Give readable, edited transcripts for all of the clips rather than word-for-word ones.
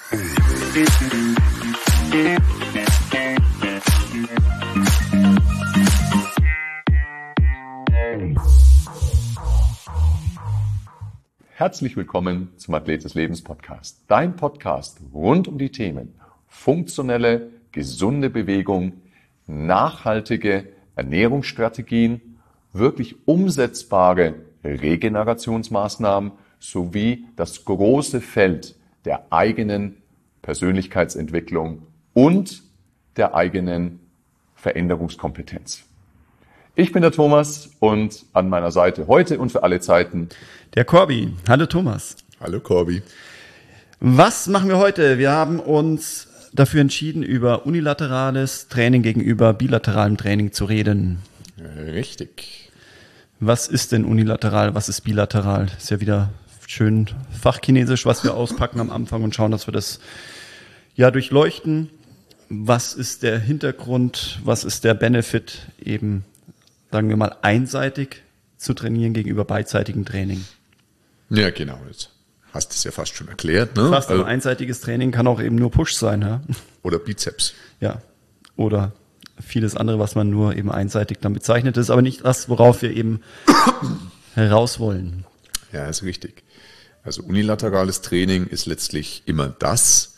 Herzlich willkommen zum Athlet des Lebens Podcast. Dein Podcast rund um die Themen funktionelle, gesunde Bewegung, nachhaltige Ernährungsstrategien, wirklich umsetzbare Regenerationsmaßnahmen sowie das große Feld der eigenen Persönlichkeitsentwicklung und der eigenen Veränderungskompetenz. Ich bin der Thomas und an meiner Seite heute und für alle Zeiten der Corby. Hallo Thomas. Hallo Corby. Was machen wir heute? Wir haben uns dafür entschieden, über unilaterales Training gegenüber bilateralem Training zu reden. Richtig. Was ist denn unilateral? Was ist bilateral? Ist ja wieder schön fachchinesisch, was wir auspacken am Anfang und schauen, dass wir das ja durchleuchten. Was ist der Hintergrund? Was ist der Benefit, eben, sagen wir mal, einseitig zu trainieren gegenüber beidseitigem Training? Ja, genau. Jetzt hast du es ja fast schon erklärt. Ne? Fast ein einseitiges Training kann auch eben nur Push sein. Ja? Oder Bizeps. Ja, oder vieles andere, was man nur eben einseitig dann bezeichnet. Das ist aber nicht das, worauf wir eben heraus wollen. Ja, ist richtig. Also unilaterales Training ist letztlich immer das,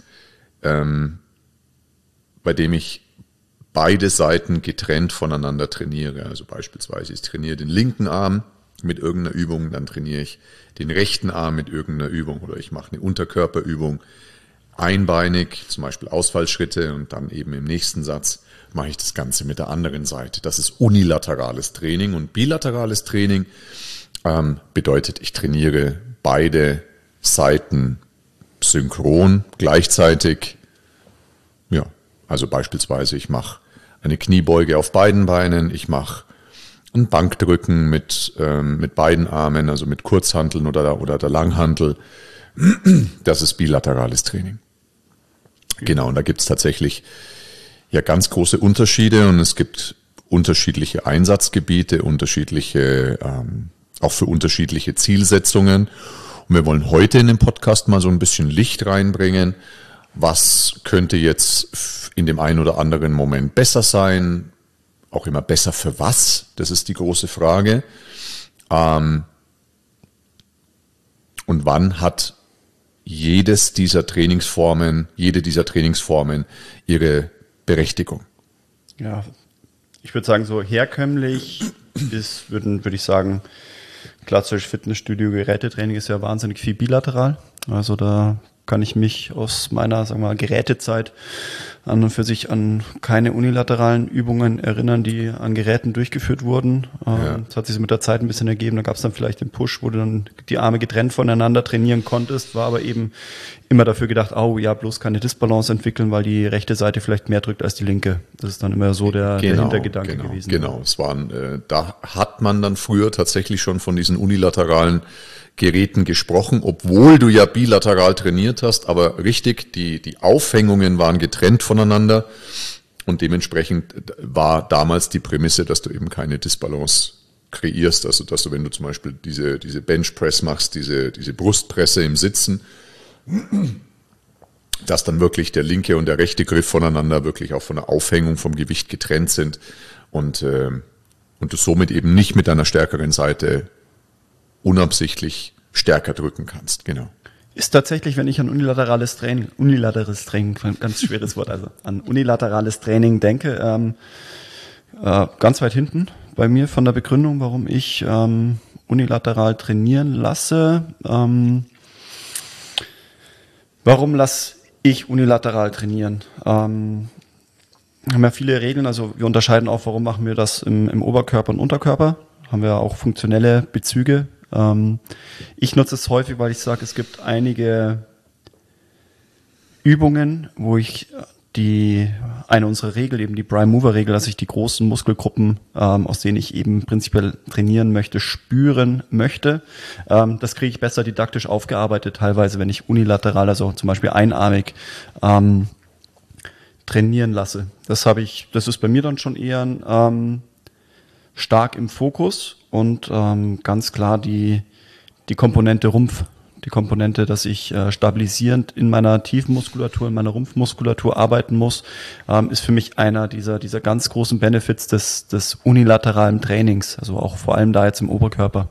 bei dem ich beide Seiten getrennt voneinander trainiere. Also beispielsweise ich trainiere den linken Arm mit irgendeiner Übung, dann trainiere ich den rechten Arm mit irgendeiner Übung oder ich mache eine Unterkörperübung einbeinig, zum Beispiel Ausfallschritte und dann eben im nächsten Satz mache ich das Ganze mit der anderen Seite. Das ist unilaterales Training und bilaterales Training bedeutet, ich trainiere beide Seiten synchron, gleichzeitig. Ja, also beispielsweise ich mache eine Kniebeuge auf beiden Beinen, ich mache ein Bankdrücken mit beiden Armen, also mit Kurzhanteln oder der Langhantel. Das ist bilaterales Training. Genau, und da gibt es tatsächlich ja ganz große Unterschiede und es gibt unterschiedliche Einsatzgebiete, auch für unterschiedliche Zielsetzungen. Und wir wollen heute in dem Podcast mal so ein bisschen Licht reinbringen. Was könnte jetzt in dem einen oder anderen Moment besser sein? Auch immer besser für was? Das ist die große Frage. Und wann hat jede dieser Trainingsformen ihre Berechtigung? Ja, ich würde sagen, so herkömmlich würde ich sagen, klassisch Fitnessstudio-Gerätetraining ist ja wahnsinnig viel bilateral. Also da kann ich mich aus meiner, sagen wir mal, Gerätezeit an und für sich an keine unilateralen Übungen erinnern, die an Geräten durchgeführt wurden. Das hat sich so mit der Zeit ein bisschen ergeben. Da gab es dann vielleicht den Push, wo du dann die Arme getrennt voneinander trainieren konntest, war aber eben immer dafür gedacht, bloß keine Disbalance entwickeln, weil die rechte Seite vielleicht mehr drückt als die linke. Das ist dann immer so der Hintergedanke gewesen. Genau, da hat man dann früher tatsächlich schon von diesen unilateralen Geräten gesprochen, obwohl du ja bilateral trainiert hast, aber richtig, die Aufhängungen waren getrennt voneinander und dementsprechend war damals die Prämisse, dass du eben keine Disbalance kreierst, also dass du, wenn du zum Beispiel diese Benchpress machst, diese Brustpresse im Sitzen, dass dann wirklich der linke und der rechte Griff voneinander wirklich auch von der Aufhängung vom Gewicht getrennt sind und du somit eben nicht mit deiner stärkeren Seite unabsichtlich stärker drücken kannst, genau. Ist tatsächlich, wenn ich an unilaterales Training, ganz schweres Wort, also an unilaterales Training denke, ganz weit hinten bei mir von der Begründung, warum ich unilateral trainieren lasse. Warum lasse ich unilateral trainieren? Haben ja viele Regeln, also wir unterscheiden auch, warum machen wir das im Oberkörper und Unterkörper. Haben wir auch funktionelle Bezüge. Ich nutze es häufig, weil ich sage, es gibt einige Übungen, wo ich eine unserer Regel, eben die Prime Mover Regel, dass ich die großen Muskelgruppen, aus denen ich eben prinzipiell trainieren möchte, spüren möchte. Das kriege ich besser didaktisch aufgearbeitet, teilweise, wenn ich unilateral, also zum Beispiel einarmig, trainieren lasse. Das ist bei mir dann schon eher stark im Fokus und ganz klar die Komponente Rumpf die Komponente, dass ich stabilisierend in meiner Tiefenmuskulatur, in meiner Rumpfmuskulatur arbeiten muss, ist für mich einer dieser ganz großen Benefits des unilateralen Trainings, also auch vor allem da jetzt im Oberkörper.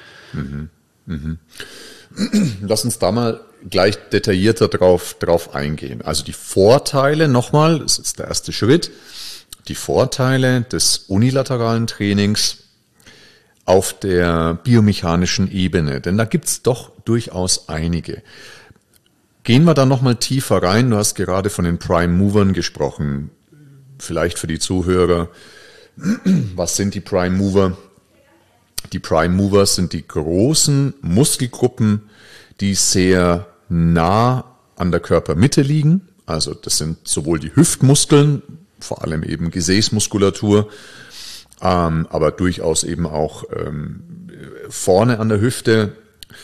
Lass uns da mal gleich detaillierter drauf eingehen. Also die Vorteile nochmal, das ist der erste Schritt, die Vorteile des unilateralen Trainings auf der biomechanischen Ebene, denn da gibt's doch durchaus einige. Gehen wir da nochmal tiefer rein. Du hast gerade von den Prime Movern gesprochen. Vielleicht für die Zuhörer, was sind die Prime Mover? Die Prime Mover sind die großen Muskelgruppen, die sehr nah an der Körpermitte liegen. Also das sind sowohl die Hüftmuskeln, vor allem eben Gesäßmuskulatur, aber durchaus eben auch vorne an der Hüfte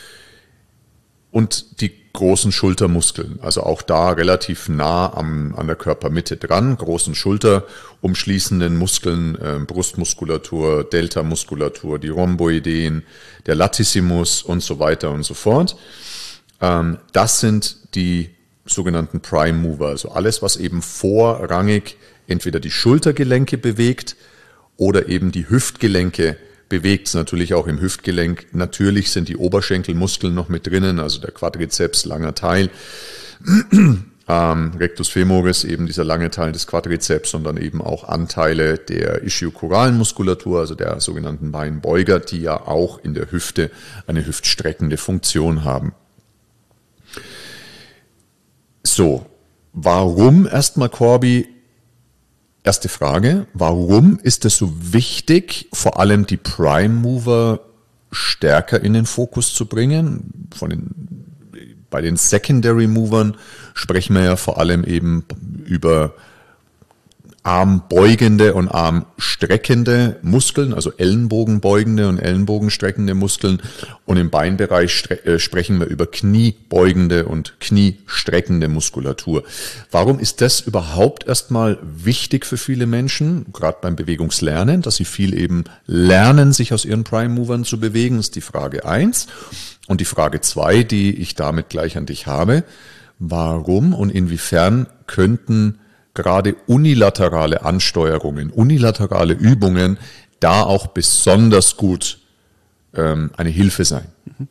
und die großen Schultermuskeln, also auch da relativ nah an der Körpermitte dran, großen Schulter umschließenden Muskeln, Brustmuskulatur, Deltamuskulatur, die Rhomboideen, der Latissimus und so weiter und so fort. Das sind die sogenannten Prime Mover, also alles, was eben vorrangig entweder die Schultergelenke bewegt oder eben die Hüftgelenke bewegt. Natürlich auch im Hüftgelenk. Natürlich sind die Oberschenkelmuskeln noch mit drinnen, also der Quadrizeps, langer Teil. Rectus femoris, eben dieser lange Teil des Quadrizeps, sondern eben auch Anteile der ischiochoralen Muskulatur, also der sogenannten Beinbeuger, die ja auch in der Hüfte eine hüftstreckende Funktion haben. So, warum erstmal, Corby? Erste Frage, warum ist es so wichtig, vor allem die Prime Mover stärker in den Fokus zu bringen? Bei den Secondary Movern sprechen wir ja vor allem eben über armbeugende und armstreckende Muskeln, also ellenbogenbeugende und ellenbogenstreckende Muskeln. Und im Beinbereich sprechen wir über kniebeugende und kniestreckende Muskulatur. Warum ist das überhaupt erstmal wichtig für viele Menschen, gerade beim Bewegungslernen, dass sie viel eben lernen, sich aus ihren Prime Movern zu bewegen, ist die Frage 1. Und die Frage 2, die ich damit gleich an dich habe, warum und inwiefern könnten gerade unilaterale Ansteuerungen, unilaterale Übungen da auch besonders gut eine Hilfe sein?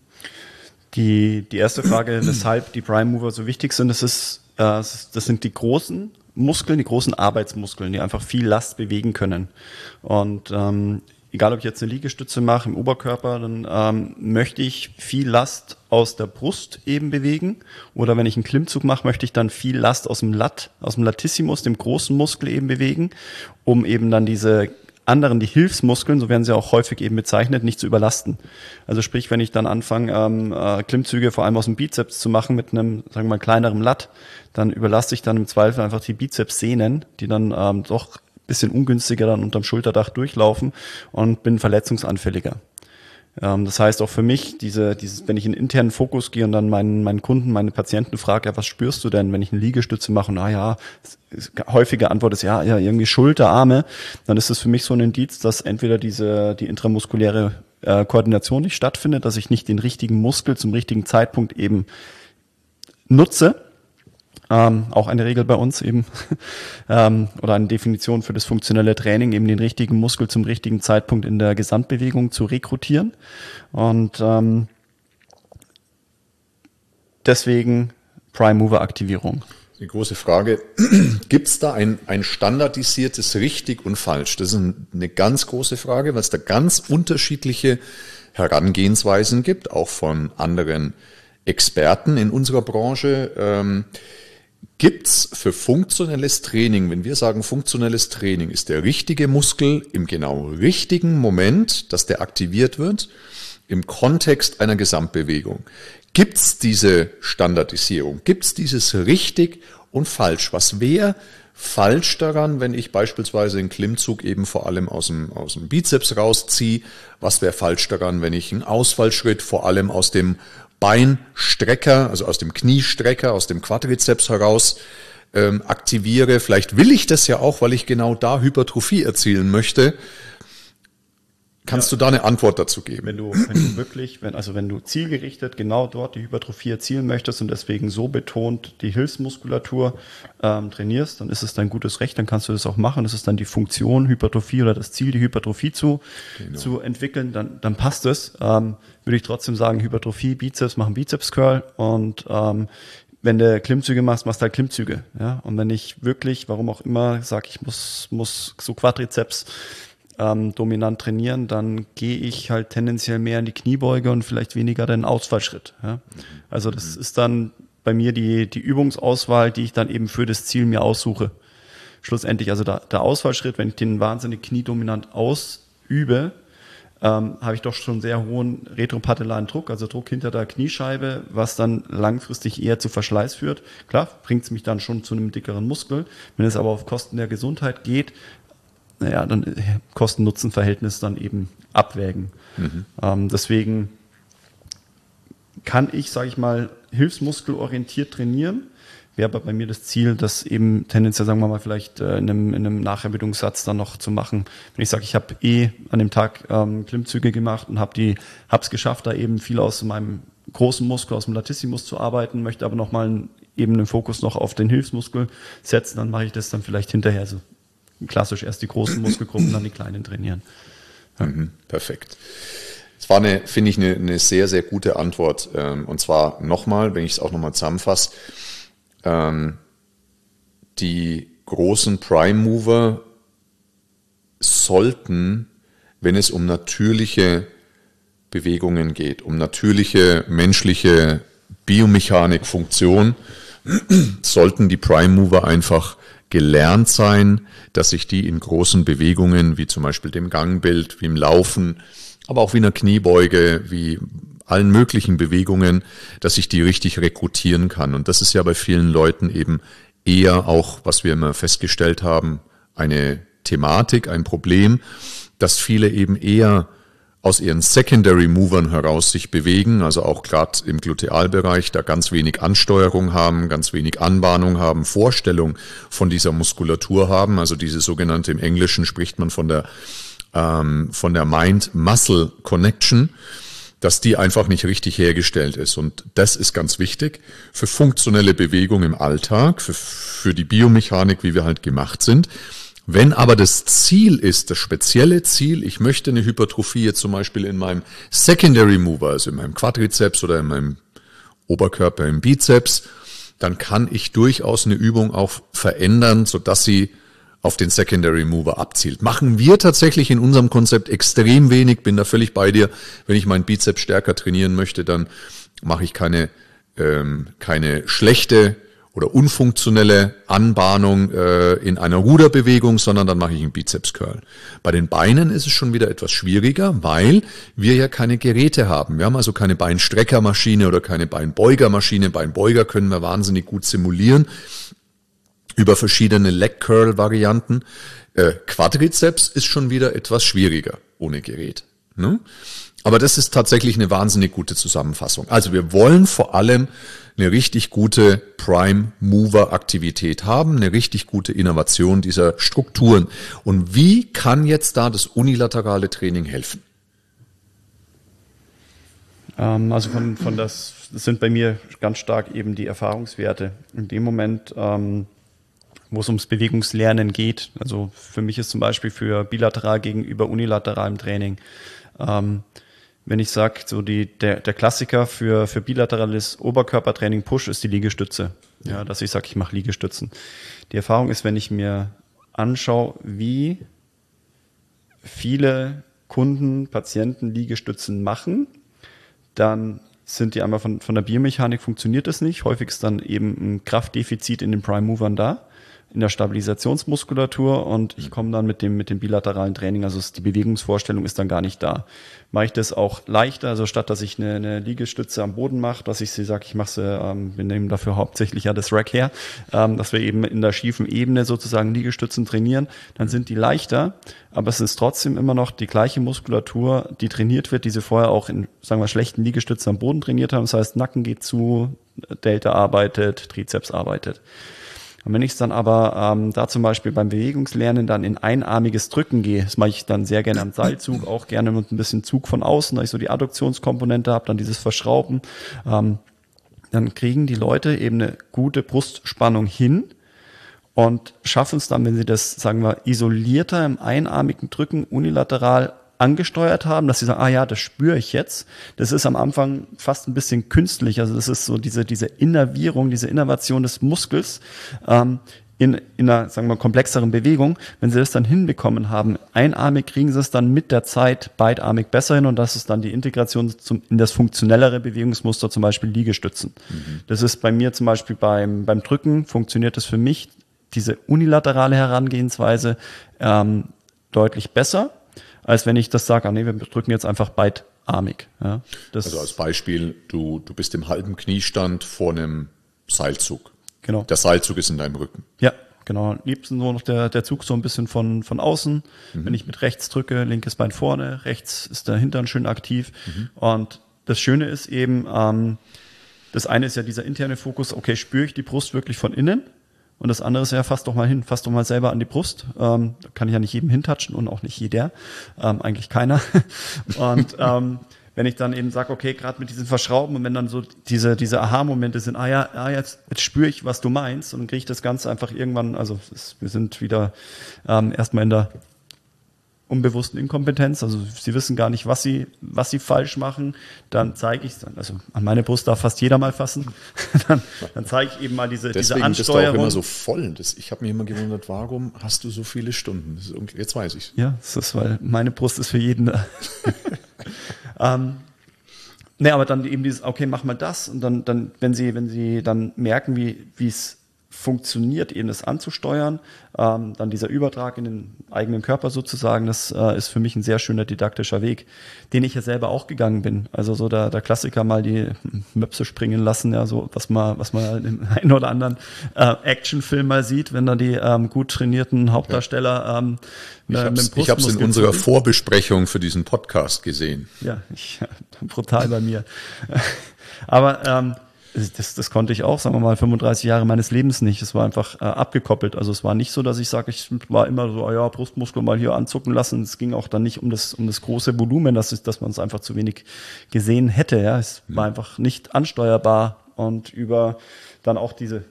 Die erste Frage, weshalb die Prime Mover so wichtig sind, das sind die großen Muskeln, die großen Arbeitsmuskeln, die einfach viel Last bewegen können. Und egal, ob ich jetzt eine Liegestütze mache im Oberkörper, dann möchte ich viel Last aus der Brust eben bewegen. Oder wenn ich einen Klimmzug mache, möchte ich dann viel Last aus dem Latissimus, dem großen Muskel eben bewegen, um eben dann diese anderen, die Hilfsmuskeln, so werden sie auch häufig eben bezeichnet, nicht zu überlasten. Also sprich, wenn ich dann anfange, Klimmzüge vor allem aus dem Bizeps zu machen mit einem, sagen wir mal, kleineren Lat, dann überlaste ich dann im Zweifel einfach die Bizepssehnen, die dann doch bisschen ungünstiger dann unterm Schulterdach durchlaufen und bin verletzungsanfälliger. Das heißt auch für mich, wenn ich in einen internen Fokus gehe und dann meinen Kunden, meine Patienten frage, ja, was spürst du denn, wenn ich eine Liegestütze mache? Und häufige Antwort ist ja, irgendwie Schulter, Arme. Dann ist es für mich so ein Indiz, dass entweder die intramuskuläre Koordination nicht stattfindet, dass ich nicht den richtigen Muskel zum richtigen Zeitpunkt eben nutze. Auch eine Regel bei uns eben, oder eine Definition für das funktionelle Training, eben den richtigen Muskel zum richtigen Zeitpunkt in der Gesamtbewegung zu rekrutieren. Und deswegen Prime Mover Aktivierung. Die große Frage, gibt es da ein standardisiertes Richtig und Falsch? Das ist eine ganz große Frage, weil es da ganz unterschiedliche Herangehensweisen gibt, auch von anderen Experten in unserer Branche. Gibt's für funktionelles Training, wenn wir sagen funktionelles Training, ist der richtige Muskel im genau richtigen Moment, dass der aktiviert wird, im Kontext einer Gesamtbewegung. Gibt's diese Standardisierung? Gibt's dieses richtig und falsch? Was wäre falsch daran, wenn ich beispielsweise einen Klimmzug eben vor allem aus dem Bizeps rausziehe? Was wäre falsch daran, wenn ich einen Ausfallschritt vor allem aus dem Beinstrecker, also aus dem Kniestrecker, aus dem Quadrizeps heraus aktiviere? Vielleicht will ich das ja auch, weil ich genau da Hypertrophie erzielen möchte. Kannst du da eine Antwort dazu geben? Wenn du wirklich, wenn du zielgerichtet genau dort die Hypertrophie erzielen möchtest und deswegen so betont die Hilfsmuskulatur trainierst, dann ist es dein gutes Recht, dann kannst du das auch machen. Das ist dann die Funktion Hypertrophie oder das Ziel, die Hypertrophie zu entwickeln, dann passt es. Würde ich trotzdem sagen, Hypertrophie, Bizeps, machen Bizeps-Curl und wenn du Klimmzüge machst, machst du halt Klimmzüge. Ja? Und wenn ich wirklich, warum auch immer, sage ich muss so Quadrizeps dominant trainieren, dann gehe ich halt tendenziell mehr in die Kniebeuge und vielleicht weniger den Ausfallschritt. Ja? Also das ist dann bei mir die Übungsauswahl, die ich dann eben für das Ziel mir aussuche. Schlussendlich, also der Ausfallschritt, wenn ich den wahnsinnig kniedominant ausübe, habe ich doch schon sehr hohen retropatellaren Druck, also Druck hinter der Kniescheibe, was dann langfristig eher zu Verschleiß führt. Klar, bringt es mich dann schon zu einem dickeren Muskel. Wenn es aber auf Kosten der Gesundheit geht, naja, dann Kosten-Nutzen-Verhältnis dann eben abwägen. Deswegen kann ich, sage ich mal, hilfsmuskelorientiert trainieren. Wäre aber bei mir das Ziel, das eben tendenziell, sagen wir mal, vielleicht in einem Nachermüdungssatz dann noch zu machen. Wenn ich sage, ich habe an dem Tag Klimmzüge gemacht und habe es geschafft, da eben viel aus meinem großen Muskel, aus dem Latissimus zu arbeiten, möchte aber nochmal eben den Fokus noch auf den Hilfsmuskel setzen, dann mache ich das dann vielleicht hinterher so. Klassisch erst die großen Muskelgruppen, dann die kleinen trainieren. Ja. Perfekt. Das war finde ich, eine sehr, sehr gute Antwort. Und zwar nochmal, wenn ich es auch nochmal zusammenfasse, die großen Prime Mover sollten, wenn es um natürliche Bewegungen geht, um natürliche menschliche Biomechanik, Funktion, sollten die Prime Mover einfach gelernt sein, dass ich die in großen Bewegungen, wie zum Beispiel dem Gangbild, wie im Laufen, aber auch wie einer Kniebeuge, wie allen möglichen Bewegungen, dass ich die richtig rekrutieren kann. Und das ist ja bei vielen Leuten eben eher auch, was wir immer festgestellt haben, eine Thematik, ein Problem, dass viele eben eher aus ihren Secondary Movern heraus sich bewegen, also auch gerade im Glutealbereich, da ganz wenig Ansteuerung haben, ganz wenig Anbahnung haben, Vorstellung von dieser Muskulatur haben, also diese sogenannte, im Englischen spricht man von der Mind-Muscle Connection, dass die einfach nicht richtig hergestellt ist. Und das ist ganz wichtig für funktionelle Bewegung im Alltag, für die Biomechanik, wie wir halt gemacht sind. Wenn aber das Ziel ist, das spezielle Ziel, ich möchte eine Hypertrophie jetzt zum Beispiel in meinem Secondary Mover, also in meinem Quadrizeps oder in meinem Oberkörper im Bizeps, dann kann ich durchaus eine Übung auch verändern, sodass sie auf den Secondary Mover abzielt. Machen wir tatsächlich in unserem Konzept extrem wenig, bin da völlig bei dir. Wenn ich meinen Bizeps stärker trainieren möchte, dann mache ich keine schlechte oder unfunktionelle Anbahnung in einer Ruderbewegung, sondern dann mache ich einen Bizeps-Curl. Bei den Beinen ist es schon wieder etwas schwieriger, weil wir ja keine Geräte haben. Wir haben also keine Beinstreckermaschine oder keine Beinbeugermaschine. Beinbeuger können wir wahnsinnig gut simulieren über verschiedene Leg-Curl-Varianten. Quadrizeps ist schon wieder etwas schwieriger ohne Gerät. Ne? Aber das ist tatsächlich eine wahnsinnig gute Zusammenfassung. Also wir wollen vor allem eine richtig gute Prime-Mover-Aktivität haben, eine richtig gute Innovation dieser Strukturen. Und wie kann jetzt da das unilaterale Training helfen? Also das sind bei mir ganz stark eben die Erfahrungswerte. In dem Moment, wo es ums Bewegungslernen geht, also für mich ist zum Beispiel für bilateral gegenüber unilateralem Training, wenn ich sage, so der Klassiker für bilaterales Oberkörpertraining Push ist die Liegestütze. Ja, dass ich sage, ich mache Liegestützen. Die Erfahrung ist, wenn ich mir anschaue, wie viele Kunden, Patienten Liegestützen machen, dann sind die einmal von der Biomechanik funktioniert das nicht. Häufig ist dann eben ein Kraftdefizit in den Prime Movern da, in der Stabilisationsmuskulatur, und ich komme dann mit dem bilateralen Training, also die Bewegungsvorstellung ist dann gar nicht da. Mache ich das auch leichter, also statt dass ich eine Liegestütze am Boden mache, dass ich sie sage, ich mache sie, wir nehmen dafür hauptsächlich ja das Rack her, dass wir eben in der schiefen Ebene sozusagen Liegestützen trainieren, dann sind die leichter, aber es ist trotzdem immer noch die gleiche Muskulatur, die trainiert wird, die sie vorher auch in, sagen wir, schlechten Liegestützen am Boden trainiert haben. Das heißt, Nacken geht zu, Delta arbeitet, Trizeps arbeitet. Und wenn ich dann aber da zum Beispiel beim Bewegungslernen dann in einarmiges Drücken gehe, das mache ich dann sehr gerne am Seilzug, auch gerne mit ein bisschen Zug von außen, da ich so die Adduktionskomponente habe, dann dieses Verschrauben, dann kriegen die Leute eben eine gute Brustspannung hin und schaffen es dann, wenn sie das, sagen wir, isolierter im einarmigen Drücken unilateral angesteuert haben, dass sie sagen, ah ja, das spüre ich jetzt. Das ist am Anfang fast ein bisschen künstlich. Also das ist so diese Innervierung, diese Innervation des Muskels in einer, sagen wir, komplexeren Bewegung. Wenn sie das dann hinbekommen haben, einarmig, kriegen sie es dann mit der Zeit beidarmig besser hin und das ist dann die Integration in das funktionellere Bewegungsmuster, zum Beispiel Liegestützen. Das ist bei mir zum Beispiel beim Drücken, funktioniert das für mich, diese unilaterale Herangehensweise deutlich besser, als wenn ich das sage, nee, wir drücken jetzt einfach beidarmig. Ja, also als Beispiel, du bist im halben Kniestand vor einem Seilzug. Genau. Der Seilzug ist in deinem Rücken. Ja, genau. Am liebsten nur noch der Zug so ein bisschen von außen. Wenn ich mit rechts drücke, linkes Bein vorne, rechts ist der Hintern schön aktiv. Und das Schöne ist eben, das eine ist ja dieser interne Fokus, okay, spüre ich die Brust wirklich von innen? Und das andere ist ja, fass doch mal selber an die Brust. Da kann ich ja nicht jedem hintatschen und auch nicht jeder, eigentlich keiner. Und wenn ich dann eben sage, okay, gerade mit diesen Verschrauben und wenn dann so diese Aha-Momente sind, jetzt spüre ich, was du meinst und dann kriege ich das Ganze einfach irgendwann, also wir sind wieder erstmal in der unbewussten Inkompetenz, also sie wissen gar nicht, was sie falsch machen, dann zeige ich es dann, also an meine Brust darf fast jeder mal fassen, dann zeige ich eben mal diese Deswegen Ansteuerung. bist du auch immer so voll. Ich habe mich immer gewundert, warum hast du so viele Stunden? Jetzt weiß ich es. Ja, das ist, weil meine Brust ist für jeden da. Aber dann eben dieses, okay, mach mal das und dann, wenn sie dann merken, wie es funktioniert, eben das anzusteuern, dann dieser Übertrag in den eigenen Körper sozusagen, das ist für mich ein sehr schöner didaktischer Weg, den ich ja selber auch gegangen bin. Also so der Klassiker mal die Möpse springen lassen, ja, so was man im einen oder anderen Actionfilm mal sieht, wenn da die gut trainierten Hauptdarsteller ich habe es in unserer Vorbesprechung für diesen Podcast gesehen. Ja, brutal bei mir. Aber das konnte ich auch, sagen wir mal, 35 Jahre meines Lebens nicht. Es war einfach abgekoppelt. Also es war nicht so, dass ich sage, ich war immer so, Brustmuskel mal hier anzucken lassen. Es ging auch dann nicht um das große Volumen, dass man es einfach zu wenig gesehen hätte. Ja, es war einfach nicht ansteuerbar und über dann auch diese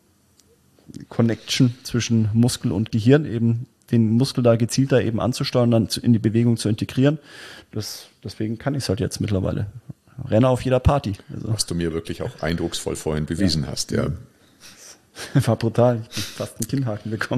Connection zwischen Muskel und Gehirn eben den Muskel da gezielter eben anzusteuern, dann in die Bewegung zu integrieren. Deswegen kann ich es halt jetzt mittlerweile. Renne auf jeder Party. Also. Was du mir wirklich auch eindrucksvoll vorhin bewiesen hast, ja. War brutal. Ich habe fast einen Kinnhaken bekommen.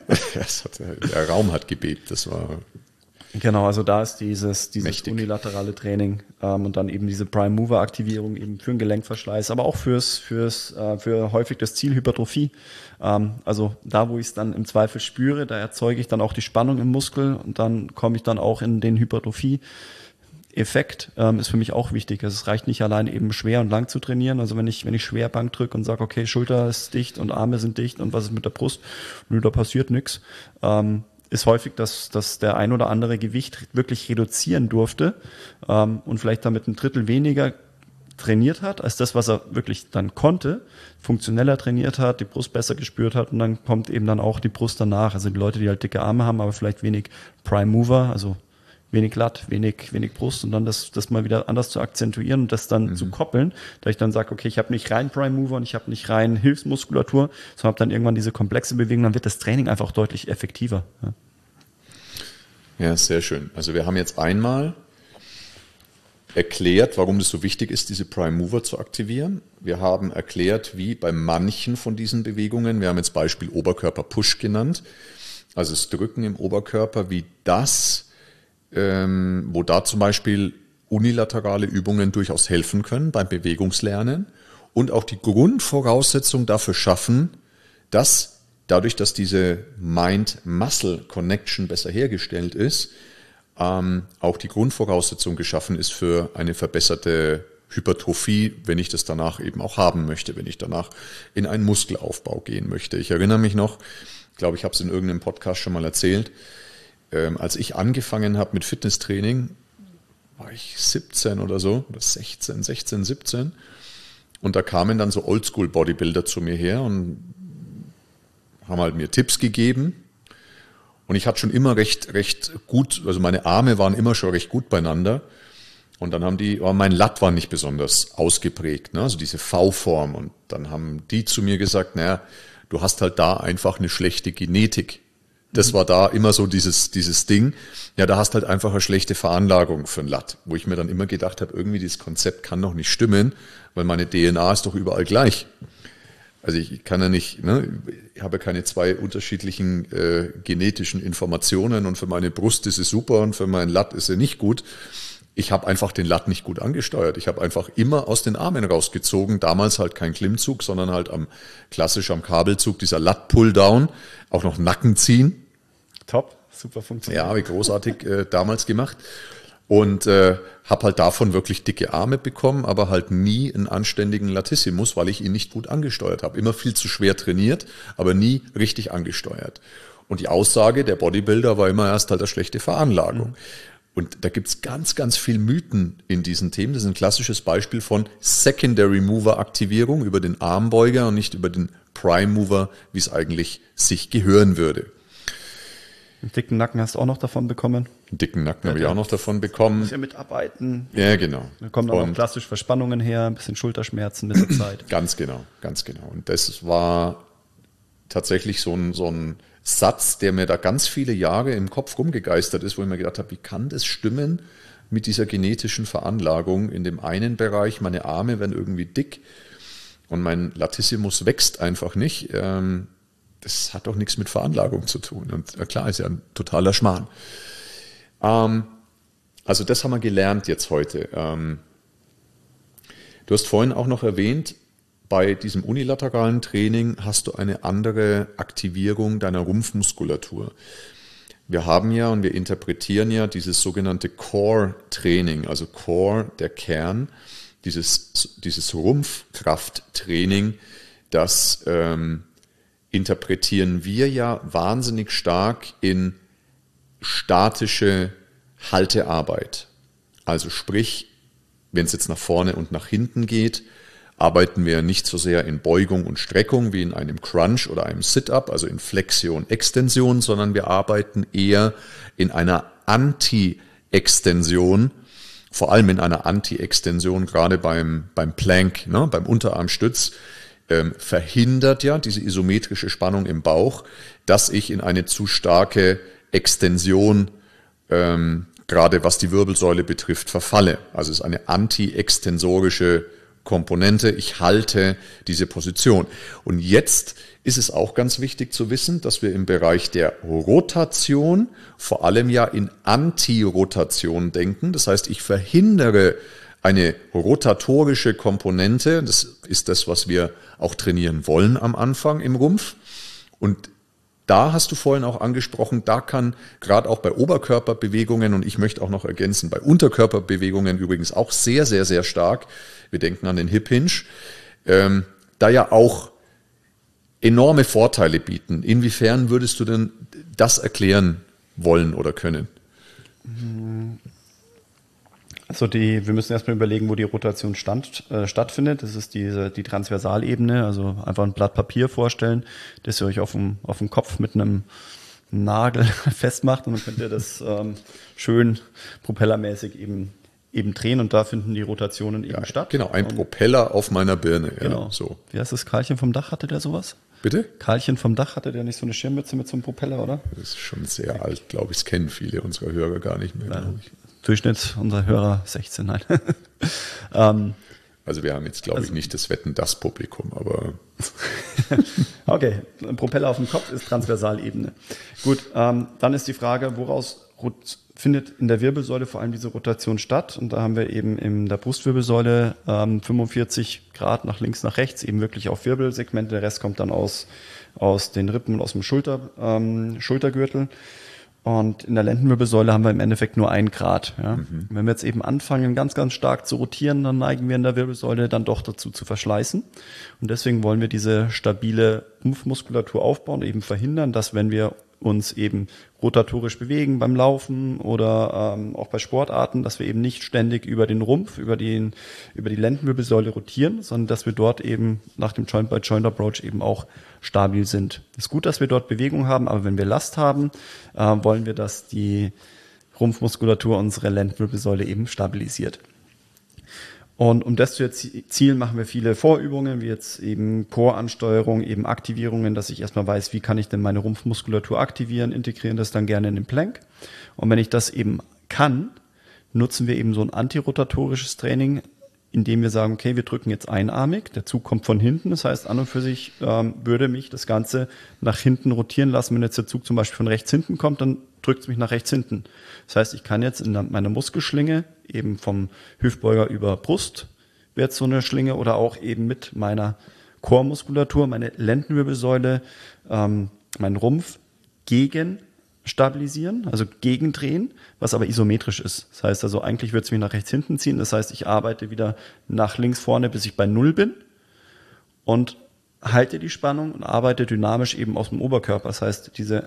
Der Raum hat gebebt, das war. Genau, also da ist dieses unilaterale Training und dann eben diese Prime Mover Aktivierung eben für den Gelenkverschleiß, aber auch für häufig das Ziel Hypertrophie. Also da, wo ich es dann im Zweifel spüre, da erzeuge ich dann auch die Spannung im Muskel und dann komme ich dann auch in den Hypertrophie-Effekt, ist für mich auch wichtig. Also es reicht nicht allein eben schwer und lang zu trainieren. Also wenn ich schwer Bank drücke und sage, okay, Schulter ist dicht und Arme sind dicht und was ist mit der Brust? Nö, da passiert nichts. Ist häufig, dass der ein oder andere Gewicht wirklich reduzieren durfte und vielleicht damit ein Drittel weniger trainiert hat, als das, was er wirklich dann konnte, funktioneller trainiert hat, die Brust besser gespürt hat und dann kommt eben dann auch die Brust danach. Also die Leute, die halt dicke Arme haben, aber vielleicht wenig Prime Mover, also wenig Lat, wenig Brust und dann das mal wieder anders zu akzentuieren und das dann zu koppeln, da ich dann sage, okay, ich habe nicht rein Prime Mover und ich habe nicht rein Hilfsmuskulatur, sondern habe dann irgendwann diese komplexe Bewegung, dann wird das Training einfach auch deutlich effektiver. Ja, sehr schön. Also wir haben jetzt einmal erklärt, warum es so wichtig ist, diese Prime Mover zu aktivieren. Wir haben erklärt, wie bei manchen von diesen Bewegungen, wir haben jetzt Beispiel Oberkörper-Push genannt, also das Drücken im Oberkörper, wie das wo da zum Beispiel unilaterale Übungen durchaus helfen können beim Bewegungslernen und auch die Grundvoraussetzung dafür schaffen, dass dadurch, dass diese Mind-Muscle-Connection besser hergestellt ist, auch die Grundvoraussetzung geschaffen ist für eine verbesserte Hypertrophie, wenn ich das danach eben auch haben möchte, wenn ich danach in einen Muskelaufbau gehen möchte. Ich erinnere mich noch, ich glaube, ich habe es in irgendeinem Podcast schon mal erzählt, als ich angefangen habe mit Fitnesstraining, war ich 17 oder so, oder 16, 17. Und da kamen dann so Oldschool-Bodybuilder zu mir her und haben halt mir Tipps gegeben. Und ich hatte schon immer recht gut, also meine Arme waren immer schon recht gut beieinander. Und dann aber mein Lat war nicht besonders ausgeprägt, ne? Also diese V-Form. Und dann haben die zu mir gesagt, naja, du hast halt da einfach eine schlechte Genetik. Das war da immer so dieses Ding. Ja, da hast halt einfach eine schlechte Veranlagung für ein Lat. Wo ich mir dann immer gedacht habe, irgendwie dieses Konzept kann doch nicht stimmen, weil meine DNA ist doch überall gleich. Also ich kann ja nicht, ne, ich habe ja keine zwei unterschiedlichen genetischen Informationen und für meine Brust ist es super und für mein Lat ist es nicht gut. Ich habe einfach den Lat nicht gut angesteuert. Ich habe einfach immer aus den Armen rausgezogen. Damals halt kein Klimmzug, sondern halt klassisch am Kabelzug, dieser Lat-Pull-Down, auch noch Nacken ziehen. Top, super funktioniert. Ja, habe ich großartig damals gemacht. Und habe halt davon wirklich dicke Arme bekommen, aber halt nie einen anständigen Latissimus, weil ich ihn nicht gut angesteuert habe. Immer viel zu schwer trainiert, aber nie richtig angesteuert. Und die Aussage der Bodybuilder war immer erst halt eine schlechte Veranlagung. Und da gibt's ganz, ganz viel Mythen in diesen Themen. Das ist ein klassisches Beispiel von Secondary Mover Aktivierung über den Armbeuger und nicht über den Prime Mover, wie es eigentlich sich gehören würde. Einen dicken Nacken hast du auch noch davon bekommen. Einen dicken Nacken habe ich auch noch davon bekommen. Muss ja mitarbeiten. Ja, genau. Da kommen dann auch klassisch Verspannungen her, ein bisschen Schulterschmerzen mit der Zeit. Ganz genau, ganz genau. Und das war tatsächlich so ein Satz, der mir da ganz viele Jahre im Kopf rumgegeistert ist, wo ich mir gedacht habe, wie kann das stimmen mit dieser genetischen Veranlagung in dem einen Bereich? Meine Arme werden irgendwie dick und mein Latissimus wächst einfach nicht. Das hat doch nichts mit Veranlagung zu tun. Und klar, ist ja ein totaler Schmarrn. Also das haben wir gelernt jetzt heute. Du hast vorhin auch noch erwähnt, bei diesem unilateralen Training hast du eine andere Aktivierung deiner Rumpfmuskulatur. Wir haben ja und wir interpretieren ja dieses sogenannte Core-Training, also Core, der Kern, dieses Rumpfkrafttraining, das interpretieren wir ja wahnsinnig stark in statische Haltearbeit. Also sprich, wenn es jetzt nach vorne und nach hinten geht, arbeiten wir nicht so sehr in Beugung und Streckung wie in einem Crunch oder einem Sit-Up, also in Flexion, Extension, sondern wir arbeiten eher in einer Anti-Extension, vor allem in einer Anti-Extension, gerade beim Plank, ne, beim Unterarmstütz, verhindert ja diese isometrische Spannung im Bauch, dass ich in eine zu starke Extension, gerade was die Wirbelsäule betrifft, verfalle. Also es ist eine anti-extensorische Komponente. Ich halte diese Position. Und jetzt ist es auch ganz wichtig zu wissen, dass wir im Bereich der Rotation vor allem ja in Antirotation denken. Das heißt, ich verhindere eine rotatorische Komponente. Das ist das, was wir auch trainieren wollen am Anfang im Rumpf. Und da hast du vorhin auch angesprochen, da kann gerade auch bei Oberkörperbewegungen, und ich möchte auch noch ergänzen, bei Unterkörperbewegungen übrigens auch sehr, sehr, sehr stark, wir denken an den Hip Hinge, da ja auch enorme Vorteile bieten. Inwiefern würdest du denn das erklären wollen oder können? Also wir müssen erstmal überlegen, wo die Rotation stattfindet. Das ist die Transversalebene, also einfach ein Blatt Papier vorstellen, das ihr euch auf dem Kopf mit einem Nagel festmacht und dann könnt ihr das schön propellermäßig eben drehen und da finden die Rotationen eben statt. Genau, ein Propeller auf meiner Birne. Genau. Ja, so. Wie heißt das? Karlchen vom Dach, hatte der sowas? Bitte? Karlchen vom Dach, hatte der nicht so eine Schirmmütze mit so einem Propeller, oder? Das ist schon sehr alt, glaube ich. Das kennen viele unserer Hörer gar nicht mehr. Ja. Durchschnitt unserer Hörer 16, nein. Also wir haben jetzt, glaube ich, nicht das Wetten-das-Publikum, aber... Okay, ein Propeller auf dem Kopf ist Transversalebene. Gut, dann ist die Frage, woraus findet in der Wirbelsäule vor allem diese Rotation statt? Und da haben wir eben in der Brustwirbelsäule 45 Grad nach links, nach rechts, eben wirklich auf Wirbelsegmente. Der Rest kommt dann aus den Rippen und aus dem Schultergürtel. Und in der Lendenwirbelsäule haben wir im Endeffekt nur 1 Grad. Ja. Wenn wir jetzt eben anfangen, ganz, ganz stark zu rotieren, dann neigen wir in der Wirbelsäule dann doch dazu zu verschleißen. Und deswegen wollen wir diese stabile Rumpfmuskulatur aufbauen, eben verhindern, dass wenn wir uns eben rotatorisch bewegen beim Laufen oder auch bei Sportarten, dass wir eben nicht ständig über den Rumpf, über die Lendenwirbelsäule rotieren, sondern dass wir dort eben nach dem Joint-by-Joint-Approach eben auch stabil sind. Es ist gut, dass wir dort Bewegung haben, aber wenn wir Last haben, wollen wir, dass die Rumpfmuskulatur unsere Lendenwirbelsäule eben stabilisiert. Und um das zu erzielen, machen wir viele Vorübungen, wie jetzt eben Core-Ansteuerung, eben Aktivierungen, dass ich erstmal weiß, wie kann ich denn meine Rumpfmuskulatur aktivieren, integrieren das dann gerne in den Plank. Und wenn ich das eben kann, nutzen wir eben so ein antirotatorisches Training, indem wir sagen, okay, wir drücken jetzt einarmig, der Zug kommt von hinten, das heißt an und für sich würde mich das Ganze nach hinten rotieren lassen. Wenn jetzt der Zug zum Beispiel von rechts hinten kommt, dann drückt es mich nach rechts hinten. Das heißt, ich kann jetzt in meiner Muskelschlinge eben vom Hüftbeuger über Brust wird so eine Schlinge oder auch eben mit meiner Core-Muskulatur, meine Lendenwirbelsäule, meinen Rumpf gegen stabilisieren, also gegendrehen, was aber isometrisch ist. Das heißt also, eigentlich wird es mich nach rechts hinten ziehen. Das heißt, ich arbeite wieder nach links vorne, bis ich bei 0 bin und halte die Spannung und arbeite dynamisch eben aus dem Oberkörper. Das heißt, diese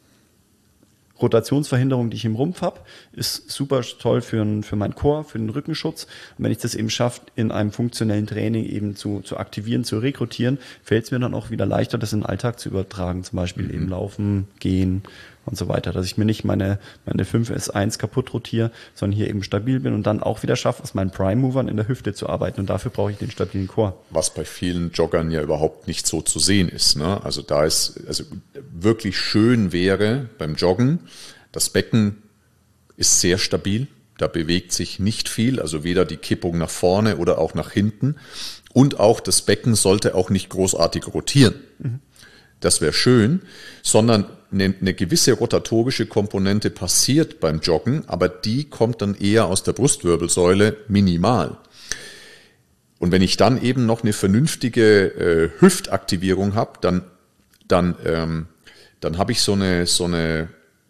Rotationsverhinderung, die ich im Rumpf habe, ist super toll für meinen Core, für den Rückenschutz. Und wenn ich das eben schaffe, in einem funktionellen Training eben zu aktivieren, zu rekrutieren, fällt es mir dann auch wieder leichter, das in den Alltag zu übertragen. Zum Beispiel eben Laufen, Gehen und so weiter. Dass ich mir nicht meine 5S1 kaputt rotiere, sondern hier eben stabil bin und dann auch wieder schaffe, aus meinen Prime-Movern in der Hüfte zu arbeiten. Und dafür brauche ich den stabilen Core. Was bei vielen Joggern ja überhaupt nicht so zu sehen ist, ne? Also da ist, also wirklich schön wäre beim Joggen, das Becken ist sehr stabil, da bewegt sich nicht viel, also weder die Kippung nach vorne oder auch nach hinten. Und auch das Becken sollte auch nicht großartig rotieren. Das wäre schön, sondern eine gewisse rotatorische Komponente passiert beim Joggen, aber die kommt dann eher aus der Brustwirbelsäule minimal. Und wenn ich dann eben noch eine vernünftige Hüftaktivierung habe, dann habe ich so eine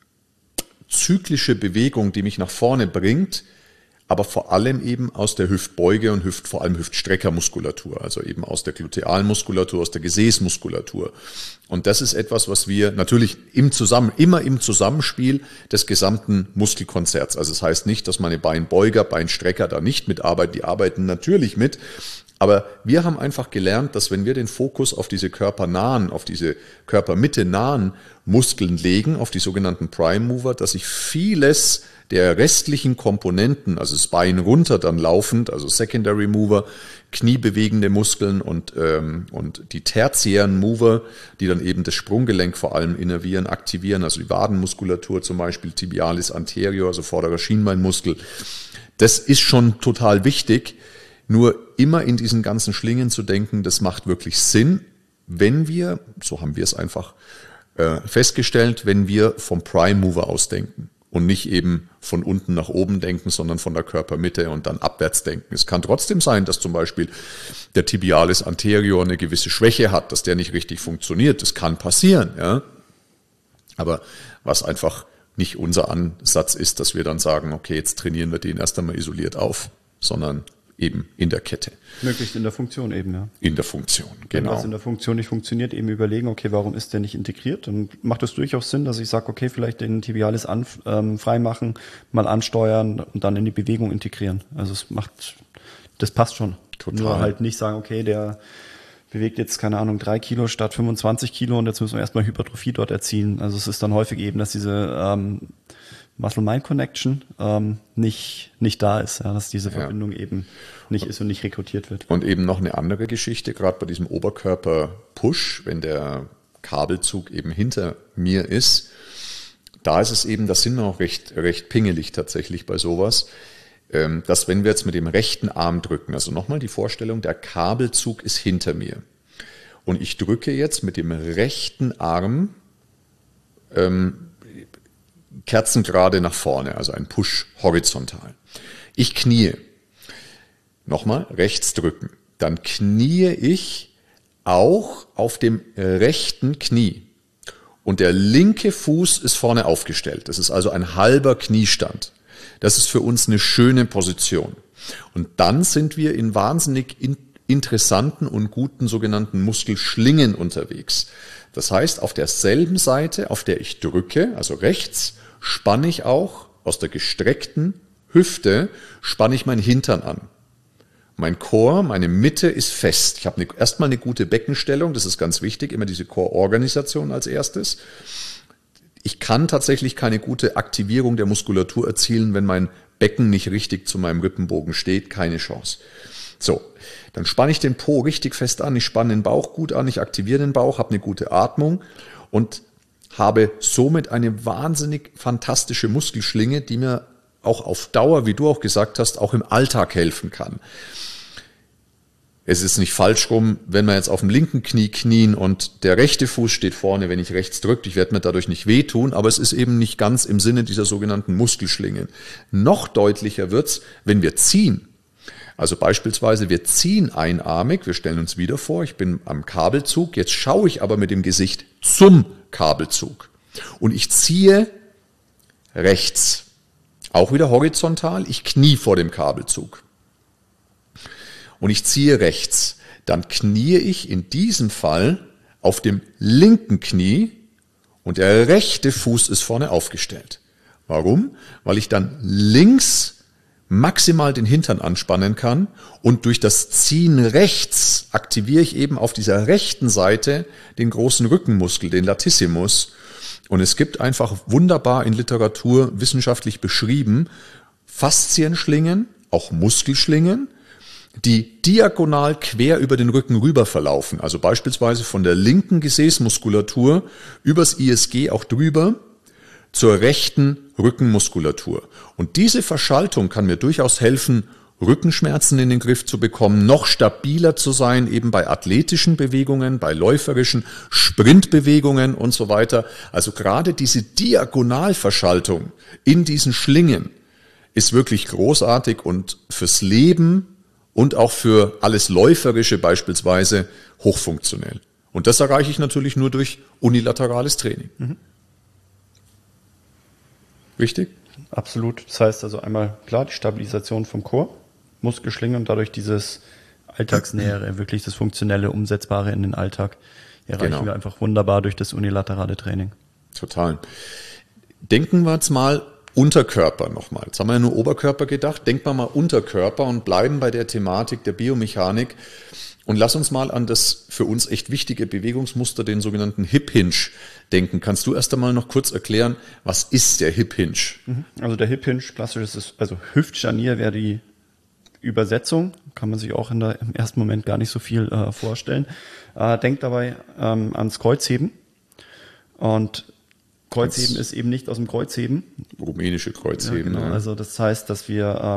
zyklische Bewegung, die mich nach vorne bringt, aber vor allem eben aus der Hüftbeuge und vor allem Hüftstreckermuskulatur, also eben aus der Glutealmuskulatur, aus der Gesäßmuskulatur. Und das ist etwas, was wir natürlich immer im Zusammenspiel des gesamten Muskelkonzerts. Also das heißt nicht, dass meine Beinbeuger, Beinstrecker da nicht mitarbeiten, die arbeiten natürlich mit. Aber wir haben einfach gelernt, dass wenn wir den Fokus auf diese körpernahen, auf diese körpermittenahen Muskeln legen, auf die sogenannten Prime Mover, dass ich vieles der restlichen Komponenten, also das Bein runter dann laufend, also Secondary Mover, kniebewegende Muskeln und die tertiären Mover, die dann eben das Sprunggelenk vor allem innervieren, aktivieren, also die Wadenmuskulatur zum Beispiel, Tibialis anterior, also vorderer Schienbeinmuskel. Das ist schon total wichtig. Nur immer in diesen ganzen Schlingen zu denken, das macht wirklich Sinn, wenn wir, so haben wir es einfach festgestellt, wenn wir vom Prime Mover aus denken und nicht eben von unten nach oben denken, sondern von der Körpermitte und dann abwärts denken. Es kann trotzdem sein, dass zum Beispiel der Tibialis anterior eine gewisse Schwäche hat, dass der nicht richtig funktioniert. Das kann passieren, ja. Aber was einfach nicht unser Ansatz ist, dass wir dann sagen, okay, jetzt trainieren wir den erst einmal isoliert auf, sondern eben in der Kette. Möglichst in der Funktion eben, ja. In der Funktion, Wenn genau. was in der Funktion nicht funktioniert, eben überlegen, okay, warum ist der nicht integriert? Dann macht es durchaus Sinn, dass ich sage, okay, vielleicht den Tibialis freimachen, mal ansteuern und dann in die Bewegung integrieren. Also das passt schon. Total. Nur halt nicht sagen, okay, der bewegt jetzt, keine Ahnung, 3 Kilo statt 25 Kilo und jetzt müssen wir erstmal Hypertrophie dort erzielen. Also es ist dann häufig eben, dass diese Muscle-Mind-Connection nicht da ist, ja, dass diese Verbindung eben nicht ist und nicht rekrutiert wird. Und eben noch eine andere Geschichte, gerade bei diesem Oberkörper-Push, wenn der Kabelzug eben hinter mir ist, da ist es eben, da sind wir auch recht pingelig tatsächlich bei sowas, dass wenn wir jetzt mit dem rechten Arm drücken, also nochmal die Vorstellung, der Kabelzug ist hinter mir und ich drücke jetzt mit dem rechten Arm kerzengerade nach vorne, also ein Push horizontal. Ich kniee. Nochmal, rechts drücken. Dann kniee ich auch auf dem rechten Knie. Und der linke Fuß ist vorne aufgestellt. Das ist also ein halber Kniestand. Das ist für uns eine schöne Position. Und dann sind wir in wahnsinnig interessanten und guten sogenannten Muskelschlingen unterwegs. Das heißt, auf derselben Seite, auf der ich drücke, also rechts, spanne ich auch aus der gestreckten Hüfte, spanne ich meinen Hintern an. Mein Core, meine Mitte ist fest. Ich habe erstmal eine gute Beckenstellung, das ist ganz wichtig, immer diese Core-Organisation als erstes. Ich kann tatsächlich keine gute Aktivierung der Muskulatur erzielen, wenn mein Becken nicht richtig zu meinem Rippenbogen steht, keine Chance. So, dann spanne ich den Po richtig fest an, ich spanne den Bauch gut an, ich aktiviere den Bauch, habe eine gute Atmung und habe somit eine wahnsinnig fantastische Muskelschlinge, die mir auch auf Dauer, wie du auch gesagt hast, auch im Alltag helfen kann. Es ist nicht falsch rum, wenn wir jetzt auf dem linken Knie knien und der rechte Fuß steht vorne, wenn ich rechts drücke, ich werde mir dadurch nicht wehtun, aber es ist eben nicht ganz im Sinne dieser sogenannten Muskelschlingen. Noch deutlicher wird's, wenn wir ziehen. Also beispielsweise wir ziehen einarmig, wir stellen uns wieder vor, ich bin am Kabelzug, jetzt schaue ich aber mit dem Gesicht zum Kabelzug und ich ziehe rechts. Auch wieder horizontal, ich knie vor dem Kabelzug und ich ziehe rechts. Dann kniee ich in diesem Fall auf dem linken Knie und der rechte Fuß ist vorne aufgestellt. Warum? Weil ich dann links maximal den Hintern anspannen kann und durch das Ziehen rechts aktiviere ich eben auf dieser rechten Seite den großen Rückenmuskel, den Latissimus. Und es gibt einfach wunderbar in Literatur wissenschaftlich beschrieben Faszienschlingen, auch Muskelschlingen, die diagonal quer über den Rücken rüber verlaufen. Also beispielsweise von der linken Gesäßmuskulatur übers ISG auch drüber zur rechten Rückenmuskulatur. Und diese Verschaltung kann mir durchaus helfen, Rückenschmerzen in den Griff zu bekommen, noch stabiler zu sein, eben bei athletischen Bewegungen, bei läuferischen Sprintbewegungen und so weiter. Also gerade diese Diagonalverschaltung in diesen Schlingen ist wirklich großartig und fürs Leben und auch für alles Läuferische beispielsweise hochfunktionell. Und das erreiche ich natürlich nur durch unilaterales Training. Mhm. Richtig? Absolut. Das heißt also einmal klar die Stabilisation vom Core, Muskelschlinge und dadurch dieses Alltagsnähere, wirklich das Funktionelle, Umsetzbare in den Alltag erreichen wir einfach wunderbar durch das unilaterale Training. Total. Denken wir jetzt mal Unterkörper nochmal. Jetzt haben wir ja nur Oberkörper gedacht. Denken wir mal Unterkörper und bleiben bei der Thematik der Biomechanik. Und lass uns mal an das für uns echt wichtige Bewegungsmuster, den sogenannten Hip Hinge, denken. Kannst du erst einmal noch kurz erklären, was ist der Hip Hinge? Also der Hip Hinge, klassisch ist, also Hüftscharnier wäre die Übersetzung, kann man sich auch im ersten Moment gar nicht so viel vorstellen. Denkt dabei ans Kreuzheben. Und Kreuzheben ist eben nicht aus dem Kreuzheben. Rumänische Kreuzheben. Ja, genau. Ja. Also das heißt, dass wir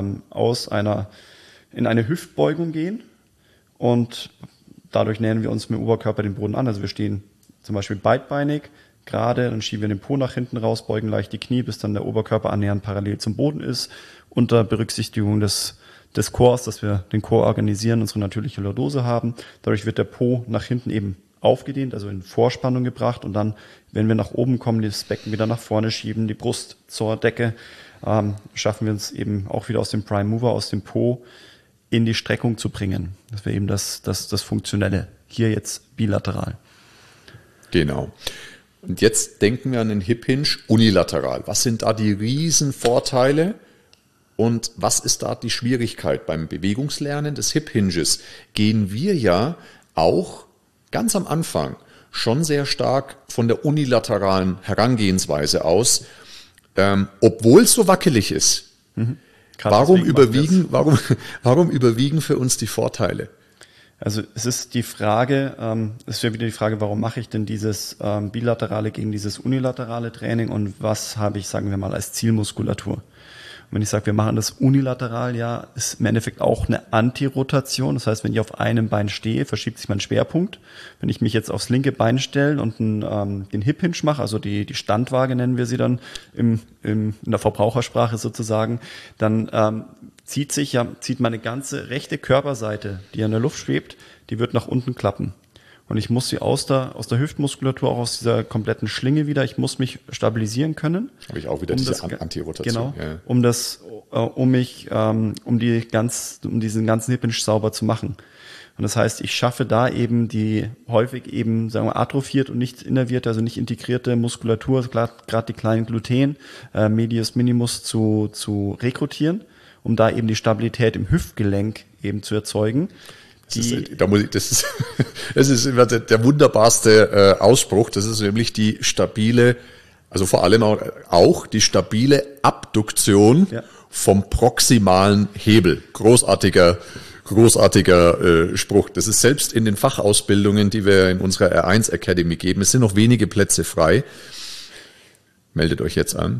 in eine Hüftbeugung gehen. Und dadurch nähern wir uns mit dem Oberkörper den Boden an. Also wir stehen zum Beispiel beidbeinig, gerade, dann schieben wir den Po nach hinten raus, beugen leicht die Knie, bis dann der Oberkörper annähernd parallel zum Boden ist, unter Berücksichtigung des Cores, dass wir den Core organisieren, unsere natürliche Lordose haben. Dadurch wird der Po nach hinten eben aufgedehnt, also in Vorspannung gebracht und dann, wenn wir nach oben kommen, das Becken wieder nach vorne schieben, die Brust zur Decke, schaffen wir uns eben auch wieder aus dem Prime Mover, aus dem Po, in die Streckung zu bringen. Das wäre eben das Funktionelle. Hier jetzt bilateral. Genau. Und jetzt denken wir an den Hip Hinge unilateral. Was sind da die Riesenvorteile und was ist da die Schwierigkeit? Beim Bewegungslernen des Hip Hinges gehen wir ja auch ganz am Anfang schon sehr stark von der unilateralen Herangehensweise aus, obwohl es so wackelig ist. Mhm. Warum überwiegen für uns die Vorteile? Also es ist die Frage, es wäre wieder die Frage, warum mache ich denn dieses bilaterale gegen dieses unilaterale Training und was habe ich, sagen wir mal, als Zielmuskulatur? Und wenn ich sage, wir machen das unilateral, ja, ist im Endeffekt auch eine Antirotation. Das heißt, wenn ich auf einem Bein stehe, verschiebt sich mein Schwerpunkt. Wenn ich mich jetzt aufs linke Bein stelle und den Hip Hinge mache, also die Standwaage nennen wir sie dann in der Verbrauchersprache sozusagen, dann zieht meine ganze rechte Körperseite, die in der Luft schwebt, die wird nach unten klappen. Und ich muss sie aus der Hüftmuskulatur, auch aus dieser kompletten Schlinge wieder, ich muss mich stabilisieren können. Habe ich auch wieder diese Antirotation. Genau, ja. um diesen ganzen Hip Hinge sauber zu machen. Und das heißt, ich schaffe da eben die häufig eben, sagen wir, atrophiert und nicht innervierte, also nicht integrierte Muskulatur, gerade die kleinen Gluten, Medius Minimus zu rekrutieren, um da eben die Stabilität im Hüftgelenk eben zu erzeugen. Das ist immer der wunderbarste Ausspruch. Das ist nämlich die stabile, also vor allem auch die stabile Abduktion vom proximalen Hebel. Großartiger Spruch. Das ist selbst in den Fachausbildungen, die wir in unserer R1 Academy geben. Es sind noch wenige Plätze frei. Meldet euch jetzt an.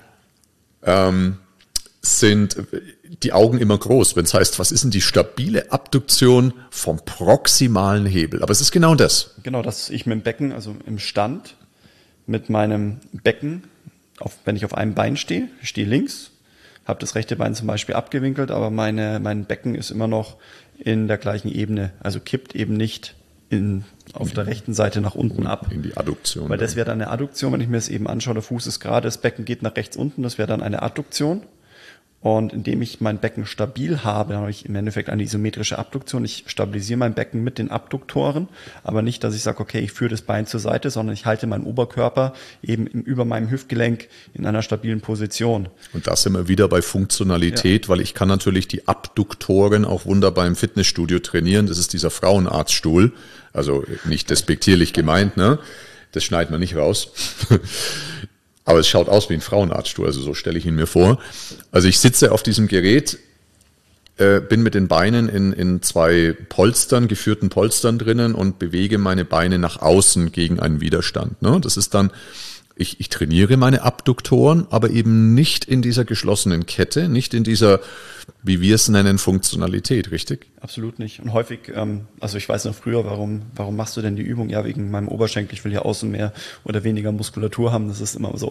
Sind die Augen immer groß, wenn es heißt, was ist denn die stabile Abduktion vom proximalen Hebel? Aber es ist genau das. Genau, dass ich mit dem Becken, also im Stand, mit meinem Becken, wenn ich auf einem Bein stehe, ich stehe links, habe das rechte Bein zum Beispiel abgewinkelt, aber mein Becken ist immer noch in der gleichen Ebene, also kippt eben nicht auf der rechten Seite nach unten ab. In die Adduktion. Weil das wäre dann eine Adduktion, wenn ich mir das eben anschaue, der Fuß ist gerade, das Becken geht nach rechts unten, das wäre dann eine Adduktion. Und indem ich mein Becken stabil habe, dann habe ich im Endeffekt eine isometrische Abduktion. Ich stabilisiere mein Becken mit den Abduktoren, aber nicht, dass ich sage, okay, ich führe das Bein zur Seite, sondern ich halte meinen Oberkörper eben über meinem Hüftgelenk in einer stabilen Position. Und da sind wir wieder bei Funktionalität, weil ich kann natürlich die Abduktoren auch wunderbar im Fitnessstudio trainieren. Das ist dieser Frauenarztstuhl, also nicht despektierlich gemeint, ne? Das schneidet man nicht raus. Aber es schaut aus wie ein Frauenarztstuhl, also so stelle ich ihn mir vor. Also ich sitze auf diesem Gerät, bin mit den Beinen in zwei Polstern, geführten Polstern drinnen und bewege meine Beine nach außen gegen einen Widerstand. Ne? Das ist dann, ich trainiere meine Abduktoren, aber eben nicht in dieser geschlossenen Kette, nicht in dieser, wie wir es nennen, Funktionalität, richtig? Absolut nicht. Und häufig, also ich weiß noch früher, warum machst du denn die Übung? Ja, wegen meinem Oberschenkel, ich will hier außen mehr oder weniger Muskulatur haben. Das ist immer so.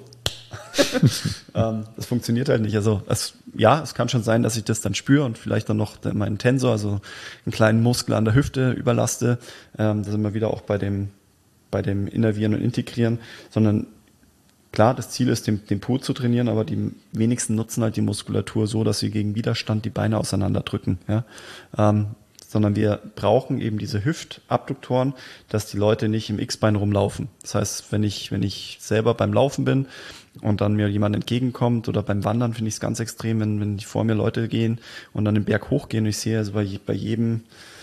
Das funktioniert halt nicht. Also es kann schon sein, dass ich das dann spüre und vielleicht dann noch meinen Tensor, also einen kleinen Muskel an der Hüfte überlaste. Da sind wir wieder auch bei dem Innervieren und Integrieren, sondern klar, das Ziel ist, den Po zu trainieren, aber die wenigsten nutzen halt die Muskulatur so, dass sie gegen Widerstand die Beine auseinanderdrücken. Ja? Sondern wir brauchen eben diese Hüftabduktoren, dass die Leute nicht im X-Bein rumlaufen. Das heißt, wenn ich selber beim Laufen bin und dann mir jemand entgegenkommt oder beim Wandern finde ich es ganz extrem, wenn vor mir Leute gehen und dann den Berg hochgehen und ich sehe also bei jedem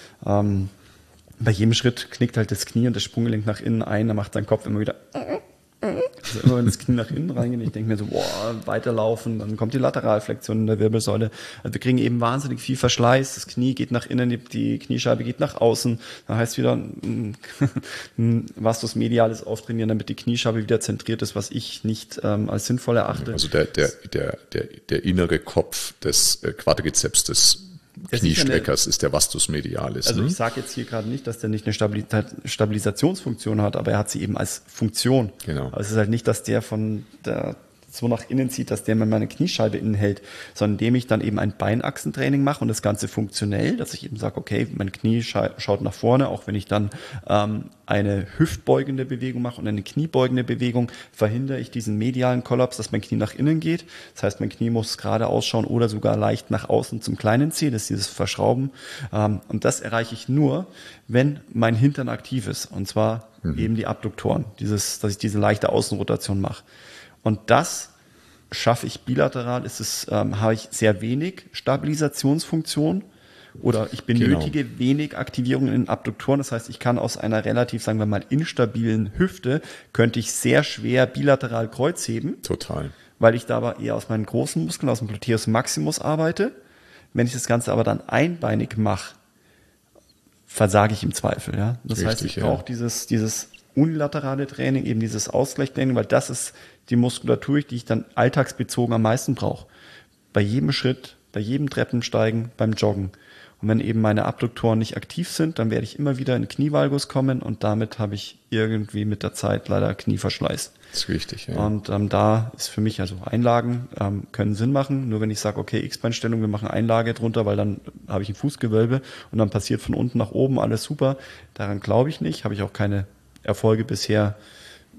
Schritt knickt halt das Knie und das Sprunggelenk nach innen ein, dann macht sein Kopf immer wieder also immer wenn das Knie nach innen reingeht, ich denke mir so, weiterlaufen, dann kommt die Lateralflexion in der Wirbelsäule. Also wir kriegen eben wahnsinnig viel Verschleiß, das Knie geht nach innen, die Kniescheibe geht nach außen. Dann heißt wieder Vastus medialis auftrainieren, damit die Kniescheibe wieder zentriert ist, was ich nicht als sinnvoll erachte. Also der innere Kopf des Quadrizeps des Kniestreckers ist der Vastus medialis. Also ich sage jetzt hier gerade nicht, dass der nicht eine Stabilisationsfunktion hat, aber er hat sie eben als Funktion. Genau. Also es ist halt nicht, dass der von der so nach innen zieht, dass der mir meine Kniescheibe innen hält, sondern indem ich dann eben ein Beinachsentraining mache und das Ganze funktionell, dass ich eben sage, okay, mein Knie schaut nach vorne, auch wenn ich dann eine hüftbeugende Bewegung mache und eine kniebeugende Bewegung, verhindere ich diesen medialen Kollaps, dass mein Knie nach innen geht. Das heißt, mein Knie muss gerade ausschauen oder sogar leicht nach außen zum kleinen Zeh, das ist dieses Verschrauben. Und das erreiche ich nur, wenn mein Hintern aktiv ist, und zwar eben die Abduktoren, dass ich diese leichte Außenrotation mache. Und das schaffe ich bilateral, habe ich sehr wenig Stabilisationsfunktion oder ich benötige wenig Aktivierung in den Abduktoren. Das heißt, ich kann aus einer relativ, sagen wir mal, instabilen Hüfte, könnte ich sehr schwer bilateral Kreuzheben. Total. Weil ich da aber eher aus meinen großen Muskeln, aus dem Gluteus Maximus arbeite. Wenn ich das Ganze aber dann einbeinig mache, versage ich im Zweifel. Ja? Das heißt, ich brauche dieses unilaterale Training, eben dieses Ausgleichstraining, weil das ist die Muskulatur, die ich dann alltagsbezogen am meisten brauche. Bei jedem Schritt, bei jedem Treppensteigen, beim Joggen. Und wenn eben meine Abduktoren nicht aktiv sind, dann werde ich immer wieder in Knievalgus kommen und damit habe ich irgendwie mit der Zeit leider Knieverschleiß. Das ist richtig, ja. Und da ist für mich, also Einlagen können Sinn machen, nur wenn ich sage, okay, X-Beinstellung, wir machen Einlage drunter, weil dann habe ich ein Fußgewölbe und dann passiert von unten nach oben alles super. Daran glaube ich nicht, habe ich auch keine Erfolge bisher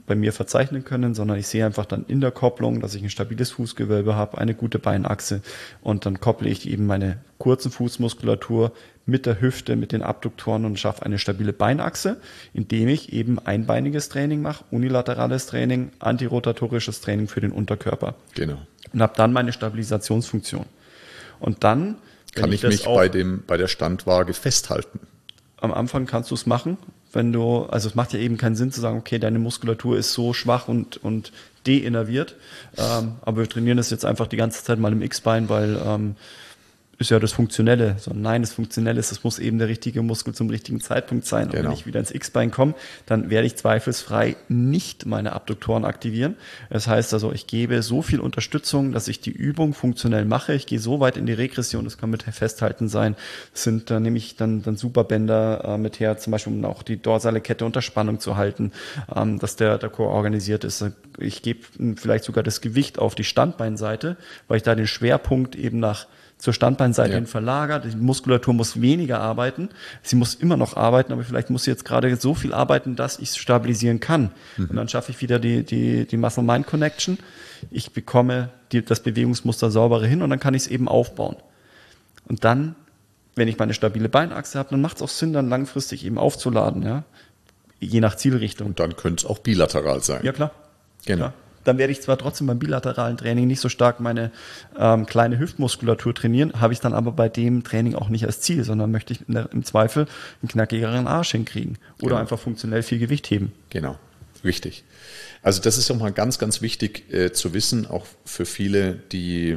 bei mir verzeichnen können, sondern ich sehe einfach dann in der Kopplung, dass ich ein stabiles Fußgewölbe habe, eine gute Beinachse und dann kopple ich eben meine kurzen Fußmuskulatur mit der Hüfte, mit den Abduktoren und schaffe eine stabile Beinachse, indem ich eben einbeiniges Training mache, unilaterales Training, antirotatorisches Training für den Unterkörper. Genau. Und habe dann meine Stabilisationsfunktion. Und dann kann ich mich bei der Standwaage festhalten. Am Anfang kannst du es machen, also es macht ja eben keinen Sinn zu sagen, okay, deine Muskulatur ist so schwach und deinnerviert, aber wir trainieren das jetzt einfach die ganze Zeit mal im X-Bein, weil ist ja das Funktionelle. So, nein, das Funktionelle ist, es muss eben der richtige Muskel zum richtigen Zeitpunkt sein. Und wenn ich wieder ins X-Bein komme, dann werde ich zweifelsfrei nicht meine Abduktoren aktivieren. Das heißt also, ich gebe so viel Unterstützung, dass ich die Übung funktionell mache. Ich gehe so weit in die Regression, das kann mit Festhalten sein. Da nehme ich dann Superbänder mit her, zum Beispiel um auch die dorsale Kette unter Spannung zu halten, dass der Core organisiert ist. Ich gebe vielleicht sogar das Gewicht auf die Standbeinseite, weil ich da den Schwerpunkt eben zur Standbeinseite hin verlagert. Die Muskulatur muss weniger arbeiten. Sie muss immer noch arbeiten, aber vielleicht muss sie jetzt gerade so viel arbeiten, dass ich es stabilisieren kann. Und dann schaffe ich wieder die Muscle-Mind-Connection. Ich bekomme das Bewegungsmuster sauberer hin und dann kann ich es eben aufbauen. Und dann, wenn ich meine stabile Beinachse habe, dann macht es auch Sinn, dann langfristig eben aufzuladen, ja, je nach Zielrichtung. Und dann könnte es auch bilateral sein. Ja, klar. Genau. Klar. Dann werde ich zwar trotzdem beim bilateralen Training nicht so stark meine kleine Hüftmuskulatur trainieren, habe ich dann aber bei dem Training auch nicht als Ziel, sondern möchte ich im Zweifel einen knackigeren Arsch hinkriegen oder einfach funktionell viel Gewicht heben. Genau, richtig. Also das ist auch mal ganz, ganz wichtig zu wissen, auch für viele, die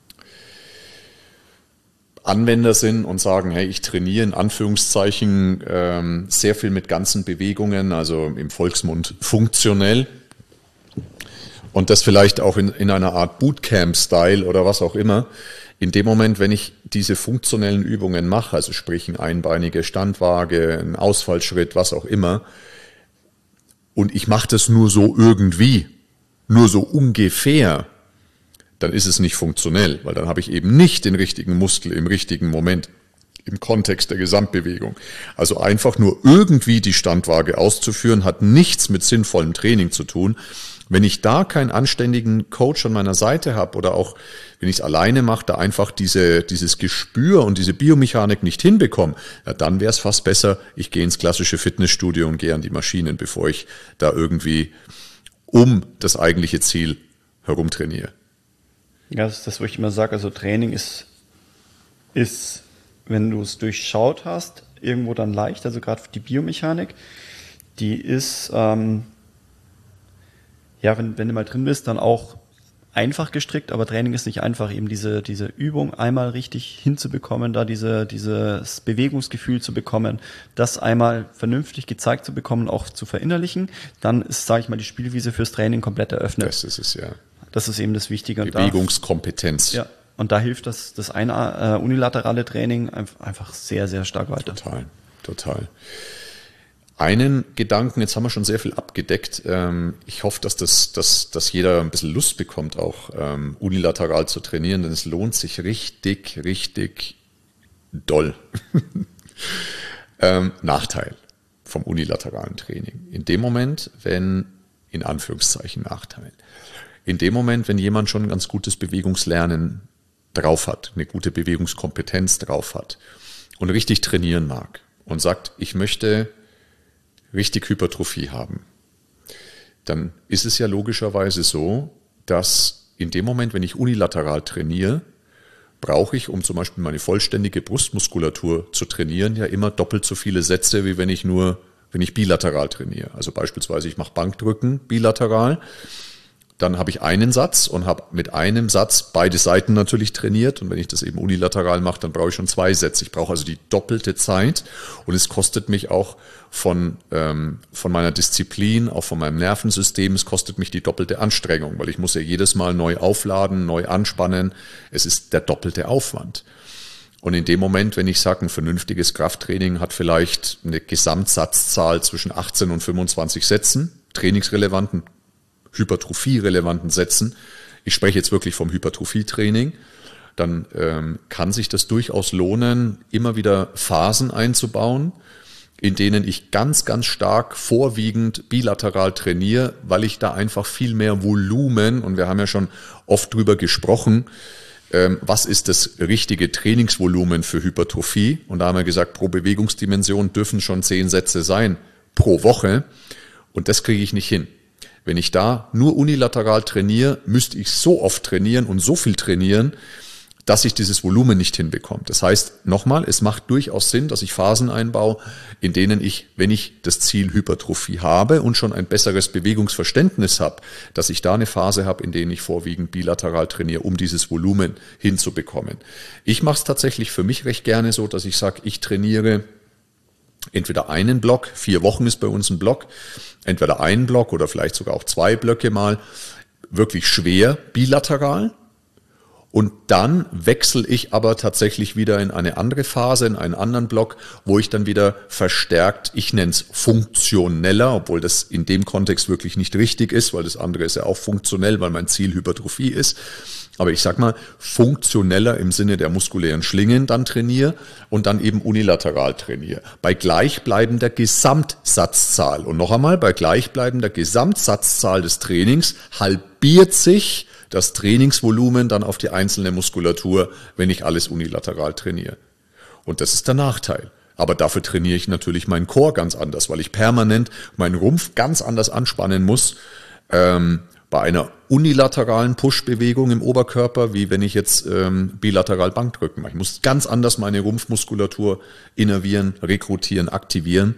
Anwender sind und sagen, hey, ich trainiere in Anführungszeichen sehr viel mit ganzen Bewegungen, also im Volksmund funktionell. Und das vielleicht auch in einer Art Bootcamp-Style oder was auch immer. In dem Moment, wenn ich diese funktionellen Übungen mache, also sprich eine einbeinige Standwaage, ein Ausfallschritt, was auch immer, und ich mache das nur so irgendwie, nur so ungefähr, dann ist es nicht funktionell, weil dann habe ich eben nicht den richtigen Muskel im richtigen Moment im Kontext der Gesamtbewegung. Also einfach nur irgendwie die Standwaage auszuführen, hat nichts mit sinnvollem Training zu tun. Wenn ich da keinen anständigen Coach an meiner Seite habe oder auch, wenn ich es alleine mache, da einfach dieses Gespür und diese Biomechanik nicht hinbekomme, ja, dann wäre es fast besser, ich gehe ins klassische Fitnessstudio und gehe an die Maschinen, bevor ich da irgendwie um das eigentliche Ziel herumtrainiere. Ja, das ist das, wo ich immer sage, also Training ist, wenn du es durchschaut hast, irgendwo dann leicht, also gerade die Biomechanik, die ist, wenn du mal drin bist, dann auch einfach gestrickt, aber Training ist nicht einfach, eben diese Übung einmal richtig hinzubekommen, da dieses Bewegungsgefühl zu bekommen, das einmal vernünftig gezeigt zu bekommen, auch zu verinnerlichen, dann ist, sage ich mal, die Spielwiese fürs Training komplett eröffnet. Das ist es, ja. Das ist eben das Wichtige. Bewegungskompetenz. Ja, und da hilft das eine unilaterale Training einfach sehr, sehr stark weiter. Total. Einen Gedanken, jetzt haben wir schon sehr viel abgedeckt. Ich hoffe, dass jeder ein bisschen Lust bekommt, auch unilateral zu trainieren, denn es lohnt sich richtig, richtig doll. Nachteil vom unilateralen Training. In dem Moment, wenn jemand schon ein ganz gutes Bewegungslernen drauf hat, eine gute Bewegungskompetenz drauf hat und richtig trainieren mag und sagt, ich möchte richtig Hypertrophie haben, dann ist es ja logischerweise so, dass in dem Moment, wenn ich unilateral trainiere, brauche ich, um zum Beispiel meine vollständige Brustmuskulatur zu trainieren, ja immer doppelt so viele Sätze, wie wenn ich bilateral trainiere. Also beispielsweise ich mache Bankdrücken bilateral, dann habe ich einen Satz und habe mit einem Satz beide Seiten natürlich trainiert. Und wenn ich das eben unilateral mache, dann brauche ich schon 2 Sätze. Ich brauche also die doppelte Zeit. Und es kostet mich auch von meiner Disziplin, auch von meinem Nervensystem, es kostet mich die doppelte Anstrengung, weil ich muss ja jedes Mal neu aufladen, neu anspannen. Es ist der doppelte Aufwand. Und in dem Moment, wenn ich sage, ein vernünftiges Krafttraining hat vielleicht eine Gesamtsatzzahl zwischen 18 und 25 Sätzen, trainingsrelevanten, hypertrophie-relevanten Sätzen, ich spreche jetzt wirklich vom Hypertrophietraining, dann kann sich das durchaus lohnen, immer wieder Phasen einzubauen, in denen ich ganz, ganz stark vorwiegend bilateral trainiere, weil ich da einfach viel mehr Volumen, und wir haben ja schon oft drüber gesprochen, was ist das richtige Trainingsvolumen für Hypertrophie? Und da haben wir gesagt, pro Bewegungsdimension dürfen schon 10 Sätze sein pro Woche. Und das kriege ich nicht hin. Wenn ich da nur unilateral trainiere, müsste ich so oft trainieren und so viel trainieren, dass ich dieses Volumen nicht hinbekomme. Das heißt, nochmal, es macht durchaus Sinn, dass ich Phasen einbaue, in denen ich, wenn ich das Ziel Hypertrophie habe und schon ein besseres Bewegungsverständnis habe, dass ich da eine Phase habe, in der ich vorwiegend bilateral trainiere, um dieses Volumen hinzubekommen. Ich mache es tatsächlich für mich recht gerne so, dass ich sage, ich trainiere entweder einen Block, 4 Wochen ist bei uns ein Block, entweder einen Block oder vielleicht sogar auch 2 Blöcke mal, wirklich schwer bilateral. Und dann wechsle ich aber tatsächlich wieder in eine andere Phase, in einen anderen Block, wo ich dann wieder verstärkt, ich nenne es funktioneller, obwohl das in dem Kontext wirklich nicht richtig ist, weil das andere ist ja auch funktionell, weil mein Ziel Hypertrophie ist. Aber ich sag mal, funktioneller im Sinne der muskulären Schlingen dann trainiere und dann eben unilateral trainiere. Bei gleichbleibender Gesamtsatzzahl. Und noch einmal, bei gleichbleibender Gesamtsatzzahl des Trainings halbiert sich das Trainingsvolumen dann auf die einzelne Muskulatur, wenn ich alles unilateral trainiere. Und das ist der Nachteil. Aber dafür trainiere ich natürlich meinen Core ganz anders, weil ich permanent meinen Rumpf ganz anders anspannen muss, bei einer unilateralen Push-Bewegung im Oberkörper, wie wenn ich jetzt bilateral Bankdrücken mache. Ich muss ganz anders meine Rumpfmuskulatur innervieren, rekrutieren, aktivieren.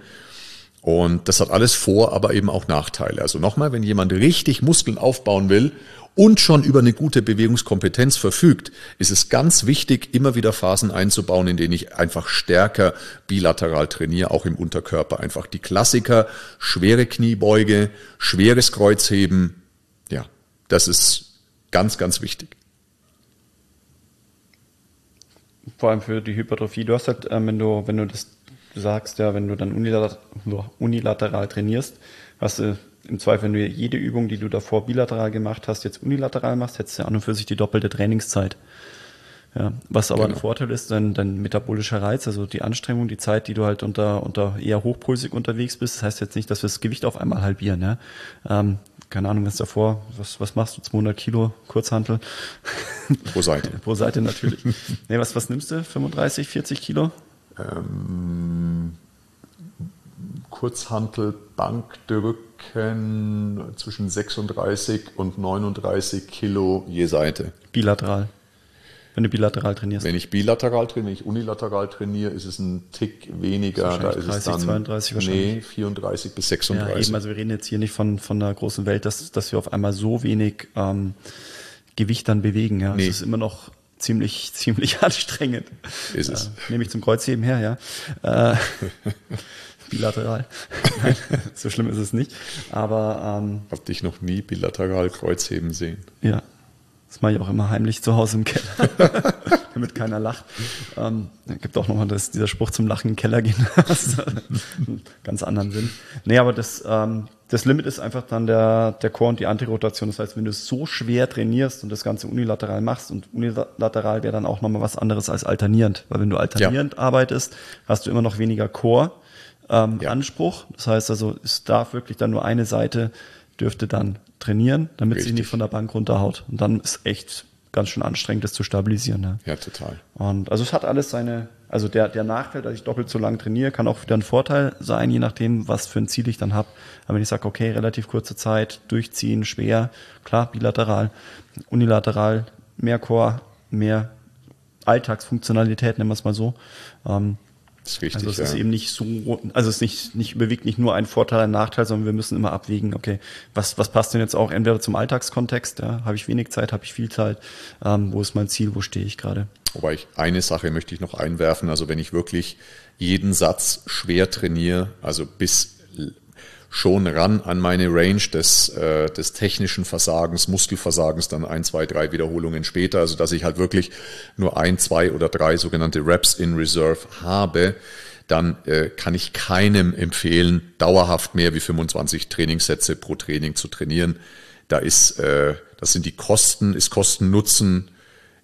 Und das hat alles Vor-, aber eben auch Nachteile. Also nochmal, wenn jemand richtig Muskeln aufbauen will und schon über eine gute Bewegungskompetenz verfügt, ist es ganz wichtig, immer wieder Phasen einzubauen, in denen ich einfach stärker bilateral trainiere, auch im Unterkörper. Einfach die Klassiker, schwere Kniebeuge, schweres Kreuzheben. Ja, das ist ganz, ganz wichtig. Vor allem für die Hypertrophie. Du hast halt, wenn du sagst, ja, wenn du dann unilateral trainierst, hast du im Zweifel, wenn du jede Übung, die du davor bilateral gemacht hast, jetzt unilateral machst, hättest du an und für sich die doppelte Trainingszeit. Ja, was aber ein Vorteil ist, dein metabolischer Reiz, also die Anstrengung, die Zeit, die du halt unter eher hochpulsig unterwegs bist, das heißt jetzt nicht, dass wir das Gewicht auf einmal halbieren. Ja? Keine Ahnung, was davor, was machst du, 200 Kilo Kurzhantel? Pro Seite. Pro Seite natürlich. Nee, was nimmst du, 35, 40 Kilo? Kurzhantel, Bankdrücken zwischen 36 und 39 Kilo je Seite. Bilateral. Wenn du bilateral trainierst. Wenn ich bilateral trainiere, wenn ich unilateral trainiere, ist es ein Tick weniger. Da ist 30, es dann 32 wahrscheinlich. Nee, 34 bis 36. Ja, eben, also wir reden jetzt hier nicht von der großen Welt, dass wir auf einmal so wenig Gewicht dann bewegen. Ja. Nee. Es ist immer noch ziemlich anstrengend. Ist es. Nehme ich zum Kreuzheben her, ja. Bilateral. Nein, so schlimm ist es nicht. Aber Hab dich noch nie bilateral Kreuzheben sehen. ja, das mache ich auch immer heimlich zu Hause im Keller, damit keiner lacht. Gibt auch nochmal dieser Spruch zum Lachen in den Keller gehen. Das hat einen ganz anderen Sinn. Nee, aber das Limit ist einfach dann der Core und die Antirotation. Das heißt, wenn du es so schwer trainierst und das Ganze unilateral machst, und unilateral wäre dann auch nochmal was anderes als alternierend. Weil wenn du alternierend arbeitest, hast du immer noch weniger Core. Anspruch. Das heißt also, es darf wirklich dann nur eine Seite dürfte dann trainieren, damit sie nicht von der Bank runterhaut. Und dann ist echt ganz schön anstrengend, das zu stabilisieren. Ja, ja, total. Und also es hat alles also der Nachteil, dass ich doppelt so lang trainiere, kann auch wieder ein Vorteil sein, je nachdem, was für ein Ziel ich dann habe. Aber wenn ich sage, okay, relativ kurze Zeit, durchziehen, schwer, klar, bilateral, unilateral, mehr Core, mehr Alltagsfunktionalität, nennen wir es mal so. Das ist richtig, also es ist eben nicht so, also es ist nicht überwiegt nicht nur ein Vorteil, ein Nachteil, sondern wir müssen immer abwägen, okay, was passt denn jetzt auch entweder zum Alltagskontext, ja, habe ich wenig Zeit, habe ich viel Zeit, wo ist mein Ziel, wo stehe ich gerade? Wobei eine Sache möchte ich noch einwerfen, also wenn ich wirklich jeden Satz schwer trainiere, also bis schon ran an meine Range des technischen Versagens, Muskelversagens, dann 1, 2, 3 Wiederholungen später, also dass ich halt wirklich nur 1, 2 oder 3 sogenannte Reps in Reserve habe, dann kann ich keinem empfehlen, dauerhaft mehr wie 25 Trainingssätze pro Training zu trainieren. Das sind die Kosten, ist Kosten-Nutzen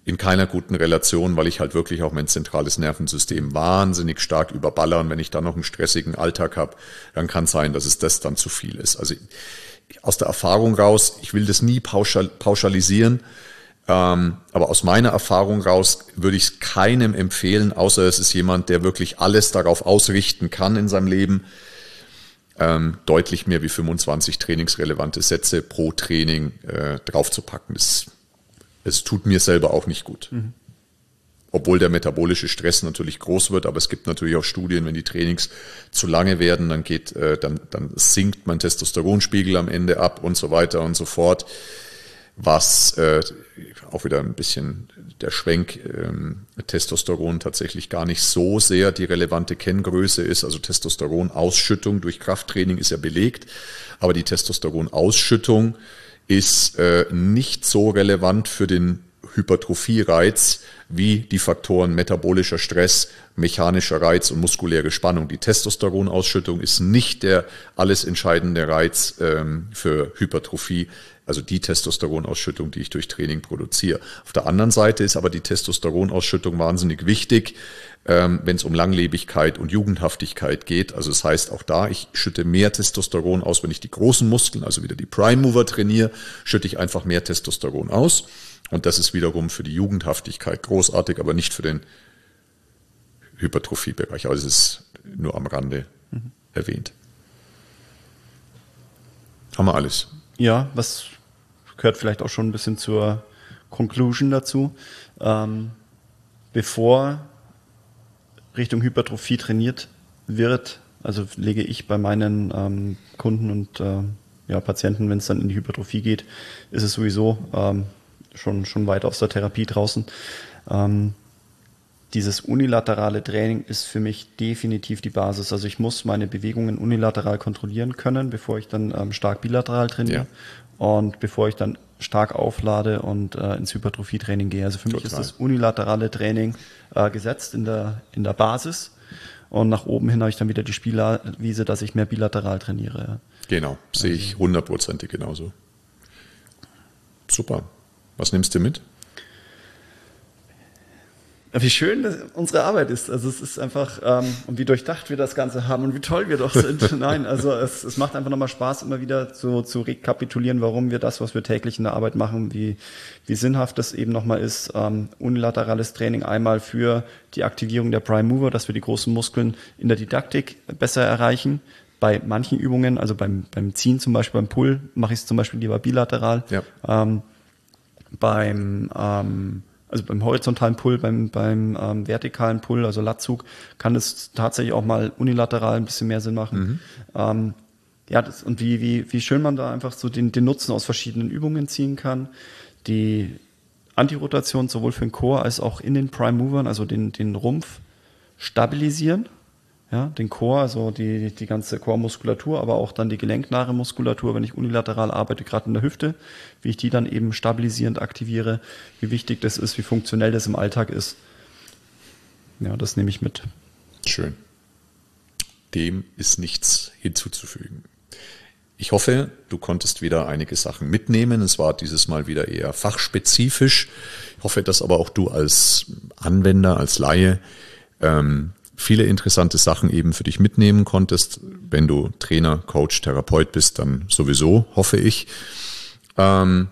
in keiner guten Relation, weil ich halt wirklich auch mein zentrales Nervensystem wahnsinnig stark überballer. Und wenn ich dann noch einen stressigen Alltag habe, dann kann es sein, dass es das dann zu viel ist. Also aus der Erfahrung raus, ich will das nie pauschalisieren, aber aus meiner Erfahrung raus würde ich es keinem empfehlen, außer es ist jemand, der wirklich alles darauf ausrichten kann in seinem Leben, deutlich mehr wie 25 trainingsrelevante Sätze pro Training draufzupacken. Es tut mir selber auch nicht gut. Obwohl der metabolische Stress natürlich groß wird, aber es gibt natürlich auch Studien, wenn die Trainings zu lange werden, dann sinkt mein Testosteronspiegel am Ende ab und so weiter und so fort. Was auch wieder ein bisschen der Schwenk Testosteron tatsächlich gar nicht so sehr die relevante Kenngröße ist. Also Testosteronausschüttung durch Krafttraining ist ja belegt, aber die Testosteronausschüttung ist nicht so relevant für den Hypertrophie-Reiz wie die Faktoren metabolischer Stress, mechanischer Reiz und muskuläre Spannung. Die Testosteronausschüttung ist nicht der alles entscheidende Reiz für Hypertrophie, also die Testosteronausschüttung, die ich durch Training produziere. Auf der anderen Seite ist aber die Testosteronausschüttung wahnsinnig wichtig, wenn es um Langlebigkeit und Jugendhaftigkeit geht. Also das heißt auch da, ich schütte mehr Testosteron aus, wenn ich die großen Muskeln, also wieder die Prime Mover trainiere, schütte ich einfach mehr Testosteron aus. Und das ist wiederum für die Jugendhaftigkeit großartig, aber nicht für den Hypertrophiebereich. Also es ist nur am Rande erwähnt. Haben wir alles. Ja, was gehört vielleicht auch schon ein bisschen zur Conclusion dazu. Bevor Richtung Hypertrophie trainiert wird, also lege ich bei meinen Kunden und Patienten, wenn es dann in die Hypertrophie geht, ist es sowieso schon weit aus der Therapie draußen. Dieses unilaterale Training ist für mich definitiv die Basis. Also ich muss meine Bewegungen unilateral kontrollieren können, bevor ich dann stark bilateral trainiere und bevor ich dann stark auflade und ins Hypertrophietraining gehe. Also für mich ist das unilaterale Training gesetzt in der Basis und nach oben hin habe ich dann wieder die Spielwiese, dass ich mehr bilateral trainiere. Genau, sehe ich 100% genauso. Super. Was nimmst du mit? Wie schön unsere Arbeit ist. Also es ist einfach, und wie durchdacht wir das Ganze haben und wie toll wir doch sind. Nein, also es macht einfach nochmal Spaß, immer wieder zu rekapitulieren, warum wir das, was wir täglich in der Arbeit machen, wie sinnhaft das eben nochmal ist. Unilaterales Training einmal für die Aktivierung der Prime Mover, dass wir die großen Muskeln in der Didaktik besser erreichen. Bei manchen Übungen, also beim Ziehen zum Beispiel, beim Pull, mache ich es zum Beispiel lieber bilateral. Ja. Beim horizontalen Pull, beim vertikalen Pull, also Latzug, kann es tatsächlich auch mal unilateral ein bisschen mehr Sinn machen. Und wie schön man da einfach so den Nutzen aus verschiedenen Übungen ziehen kann. Die Antirotation sowohl für den Core als auch in den Prime Movern, also den Rumpf stabilisieren. Ja, den Core, also die ganze Core-Muskulatur, aber auch dann die gelenknahe Muskulatur, wenn ich unilateral arbeite, gerade in der Hüfte, wie ich die dann eben stabilisierend aktiviere, wie wichtig das ist, wie funktionell das im Alltag ist. Ja, das nehme ich mit. Schön. Dem ist nichts hinzuzufügen. Ich hoffe, du konntest wieder einige Sachen mitnehmen. Es war dieses Mal wieder eher fachspezifisch. Ich hoffe, dass aber auch du als Anwender, als Laie, viele interessante Sachen eben für dich mitnehmen konntest. Wenn du Trainer, Coach, Therapeut bist, dann sowieso, hoffe ich. Gerne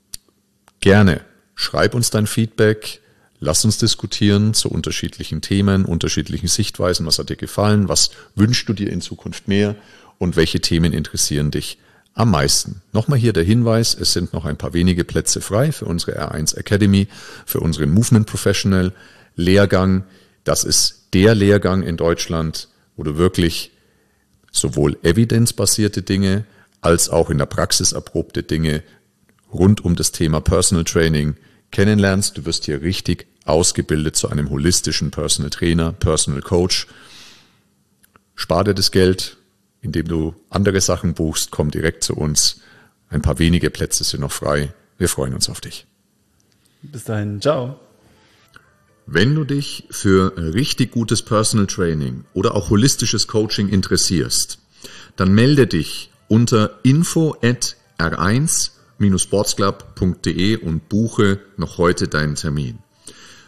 schreib uns dein Feedback, lass uns diskutieren zu unterschiedlichen Themen, unterschiedlichen Sichtweisen. Was hat dir gefallen? Was wünschst du dir in Zukunft mehr? Und welche Themen interessieren dich am meisten? Nochmal hier der Hinweis, es sind noch ein paar wenige Plätze frei für unsere R1 Academy, für unseren Movement Professional Lehrgang. Das ist der Lehrgang in Deutschland, wo du wirklich sowohl evidenzbasierte Dinge als auch in der Praxis erprobte Dinge rund um das Thema Personal Training kennenlernst. Du wirst hier richtig ausgebildet zu einem holistischen Personal Trainer, Personal Coach. Spar dir das Geld, indem du andere Sachen buchst, komm direkt zu uns. Ein paar wenige Plätze sind noch frei. Wir freuen uns auf dich. Bis dahin, ciao. Wenn du dich für richtig gutes Personal Training oder auch holistisches Coaching interessierst, dann melde dich unter info@r1-sportsclub.de und buche noch heute deinen Termin.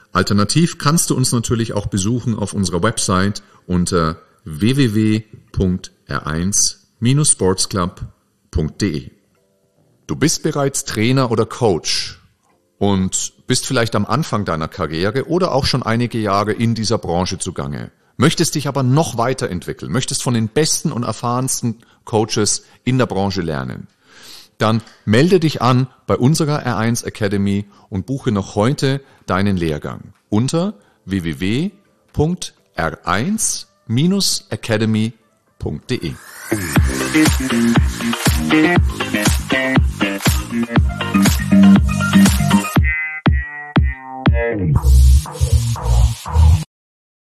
Alternativ kannst du uns natürlich auch besuchen auf unserer Website unter www.r1-sportsclub.de. Du bist bereits Trainer oder Coach und bist vielleicht am Anfang deiner Karriere oder auch schon einige Jahre in dieser Branche zugange. Möchtest dich aber noch weiterentwickeln, möchtest von den besten und erfahrensten Coaches in der Branche lernen. Dann melde dich an bei unserer R1 Academy und buche noch heute deinen Lehrgang unter www.r1-academy.de.